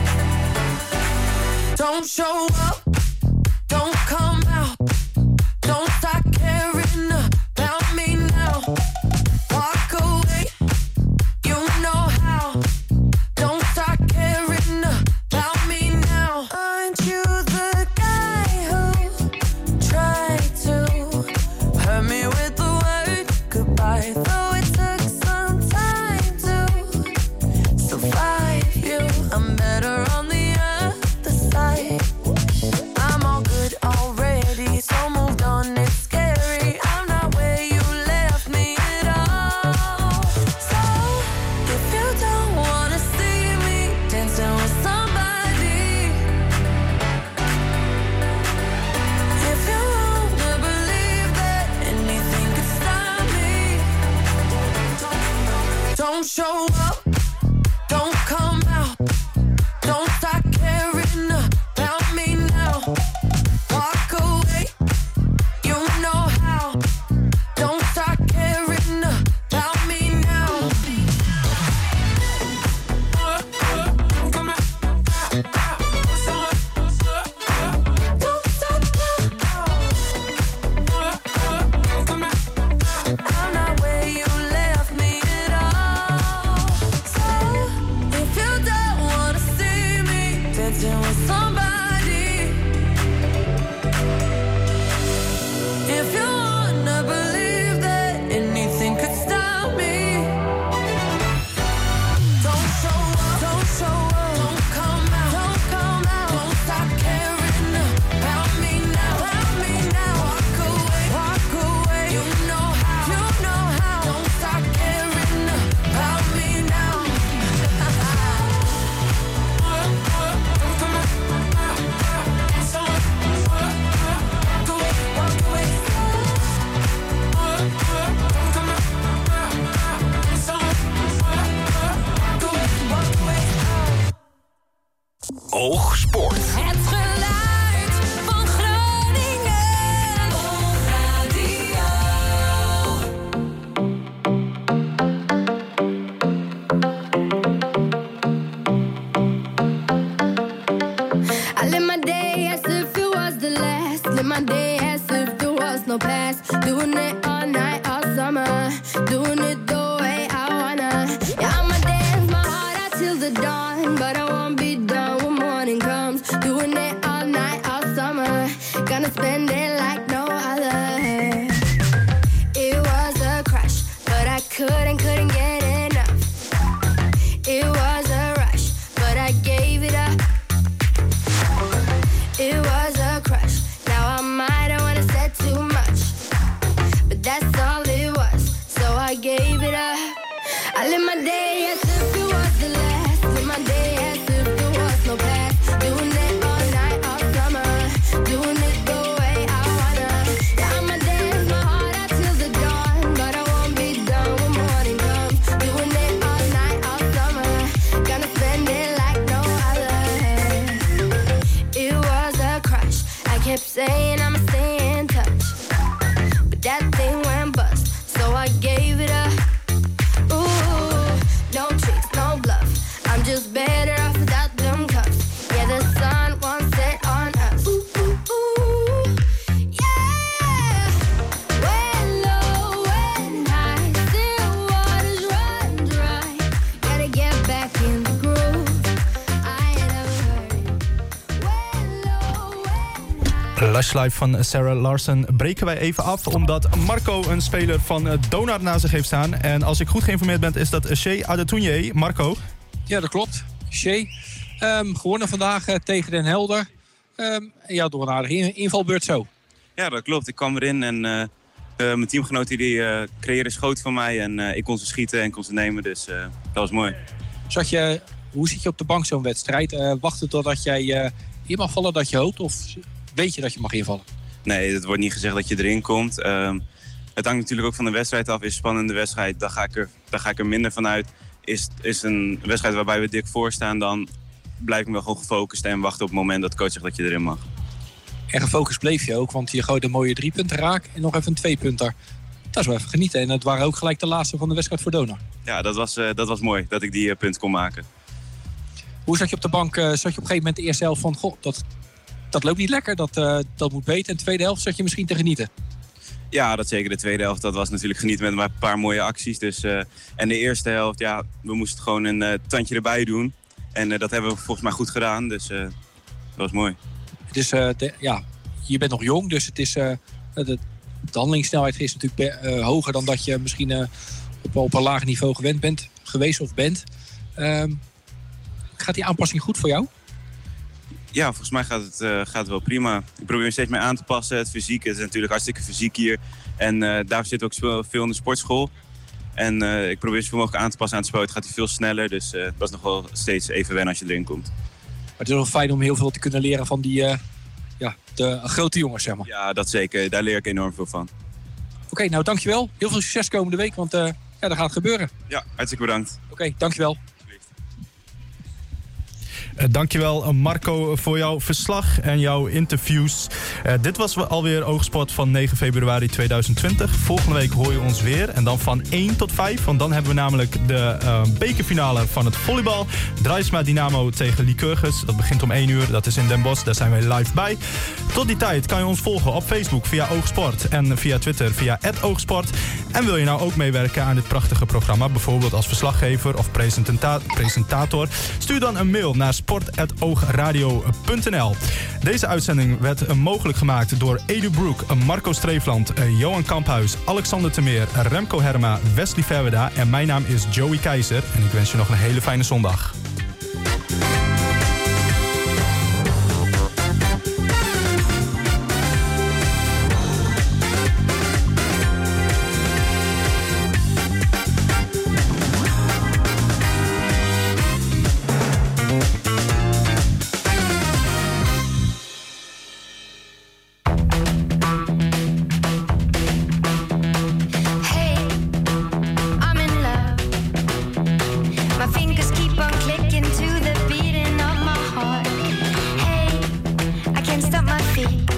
don't show up, don't come out, don't start caring about me now. Walk away, you know how. Don't start caring about me now. Aren't you the guy who tried to hurt me with the word goodbye? Though it took some time to survive you, I'm better on the other side. I'm all good already, so moved on, it's scary. I'm not where you left me at all. So, if you don't wanna see me dancing with somebody, if you wanna believe that anything could stop me, don't show up, don't come out, don't start caring about me now. Walk away, you know how. Don't start caring about me now. Don't stop now. I'm not where you left me at all. So, if you don't wanna see me dancing with somebody, if you wanna believe that anything could stop me, don't show up, don't show up, don't come out, don't come out, don't stop caring about me now, about me now. Walk away, walk away, you know how, you know how. Don't stop caring about me now. Oogsport. Het geluid van Groningen. Oogradio. I live my day as if it was the last. Live my day as if there was no past. Doing it all night, all summer. Doing it the way I wanna. Yeah, I'ma dance my heart out till the dawn. But I won't be done when morning comes. Doing it all night, all summer. Gonna spend it like no other. It was a crush, but I couldn't, couldn't get enough. It was a rush, but I gave it up. It was a crush. Now I might have wanna said too much, but that's all it was. So I gave it up. I live my day as if it was the last. Live my day as if there was no past. Doing it all night, all summer. Doing it the way I wanna. Yeah, I'ma dance my heart out till the dawn, but I won't be done when morning comes. Doing it all night, all summer. Gonna spend it like no other. It was a crush. I kept saying I'ma stay in touch, but that thing went bust. Lush Life van Sarah Larsen breken wij even af, omdat Marco een speler van Donar naast zich heeft staan. En als ik goed geïnformeerd ben, is dat Shea Adetounye. Marco? Ja, dat klopt. Shea, um, gewonnen vandaag uh, tegen Den Helder. Um, ja, door een aardige invalbeurt zo. Ja, dat klopt. Ik kwam erin en uh, uh, mijn teamgenoot die uh, creëerde schoot van mij. En uh, ik kon ze schieten en kon ze nemen, dus uh, dat was mooi. Zat je, hoe zit je op de bank zo'n wedstrijd? Uh, wachten totdat jij uh, in mag vallen dat je hoopt? Of weet je dat je mag invallen? Nee, het wordt niet gezegd dat je erin komt. Um, het hangt natuurlijk ook van de wedstrijd af. Is een spannende wedstrijd, daar ga ik er, daar ga ik er minder van uit. Is, is een wedstrijd waarbij we dik voor staan, dan blijf ik wel gewoon gefocust en wachten op het moment dat de coach zegt dat je erin mag. En gefocust bleef je ook, want je gooide een mooie drie punten raak en nog even een twee punter. Dat is wel even genieten. En het waren ook gelijk de laatste van de wedstrijd voor Donar. Ja, dat was, uh, dat was mooi, dat ik die uh, punt kon maken. Hoe zat je op de bank? Uh, zat je op een gegeven moment de eerste helft van, goh, dat, dat loopt niet lekker, dat, uh, dat moet beter. En de tweede helft zat je misschien te genieten? Ja, dat zeker. De tweede helft, dat was natuurlijk genieten met maar een paar mooie acties. Dus, uh, en de eerste helft, ja, we moesten gewoon een uh, tandje erbij doen. En uh, dat hebben we volgens mij goed gedaan, dus uh, dat was mooi. Het is, uh, de, ja, je bent nog jong, dus het is, uh, de, de handelingssnelheid is natuurlijk uh, hoger dan dat je misschien uh, op, op een laag niveau gewend bent, geweest of bent. Uh, gaat die aanpassing goed voor jou? Ja, volgens mij gaat het, uh, gaat het wel prima. Ik probeer me steeds meer aan te passen. Het fysiek het is natuurlijk hartstikke fysiek hier. En uh, daar zit ook veel in de sportschool. En uh, ik probeer zoveel mogelijk aan te passen aan het spel. Het gaat hier veel sneller, dus uh, dat is nog wel steeds even wennen als je erin komt. Maar het is wel fijn om heel veel te kunnen leren van die uh, ja, de grote jongens, zeg maar. Ja, dat zeker. Daar leer ik enorm veel van. Oké, okay, nou dankjewel. Heel veel succes komende week, want uh, ja, dat gaat gebeuren. Ja, hartstikke bedankt. Oké, okay, dankjewel. Uh, dankjewel Marco voor jouw verslag en jouw interviews. Uh, dit was alweer Oogsport van negen februari tweeduizend twintig. Volgende week hoor je ons weer. En dan van één tot vijf. Want dan hebben we namelijk de uh, bekerfinale van het volleybal. Drijsma Dynamo tegen Lycurgus. Dat begint om één uur. Dat is in Den Bosch. Daar zijn wij live bij. Tot die tijd kan je ons volgen op Facebook via Oogsport. En via Twitter via at Oogsport. En wil je nou ook meewerken aan dit prachtige programma? Bijvoorbeeld als verslaggever of presentata- presentator? Stuur dan een mail naar sport at oogradio punt n l. Deze uitzending werd mogelijk gemaakt door Edu Broek, Marco Streefland, Johan Kamphuis, Alexander Temeer, Remco Herma, Wesley Verweda en mijn naam is Joey Keizer en ik wens je nog een hele fijne zondag. Stop my feet.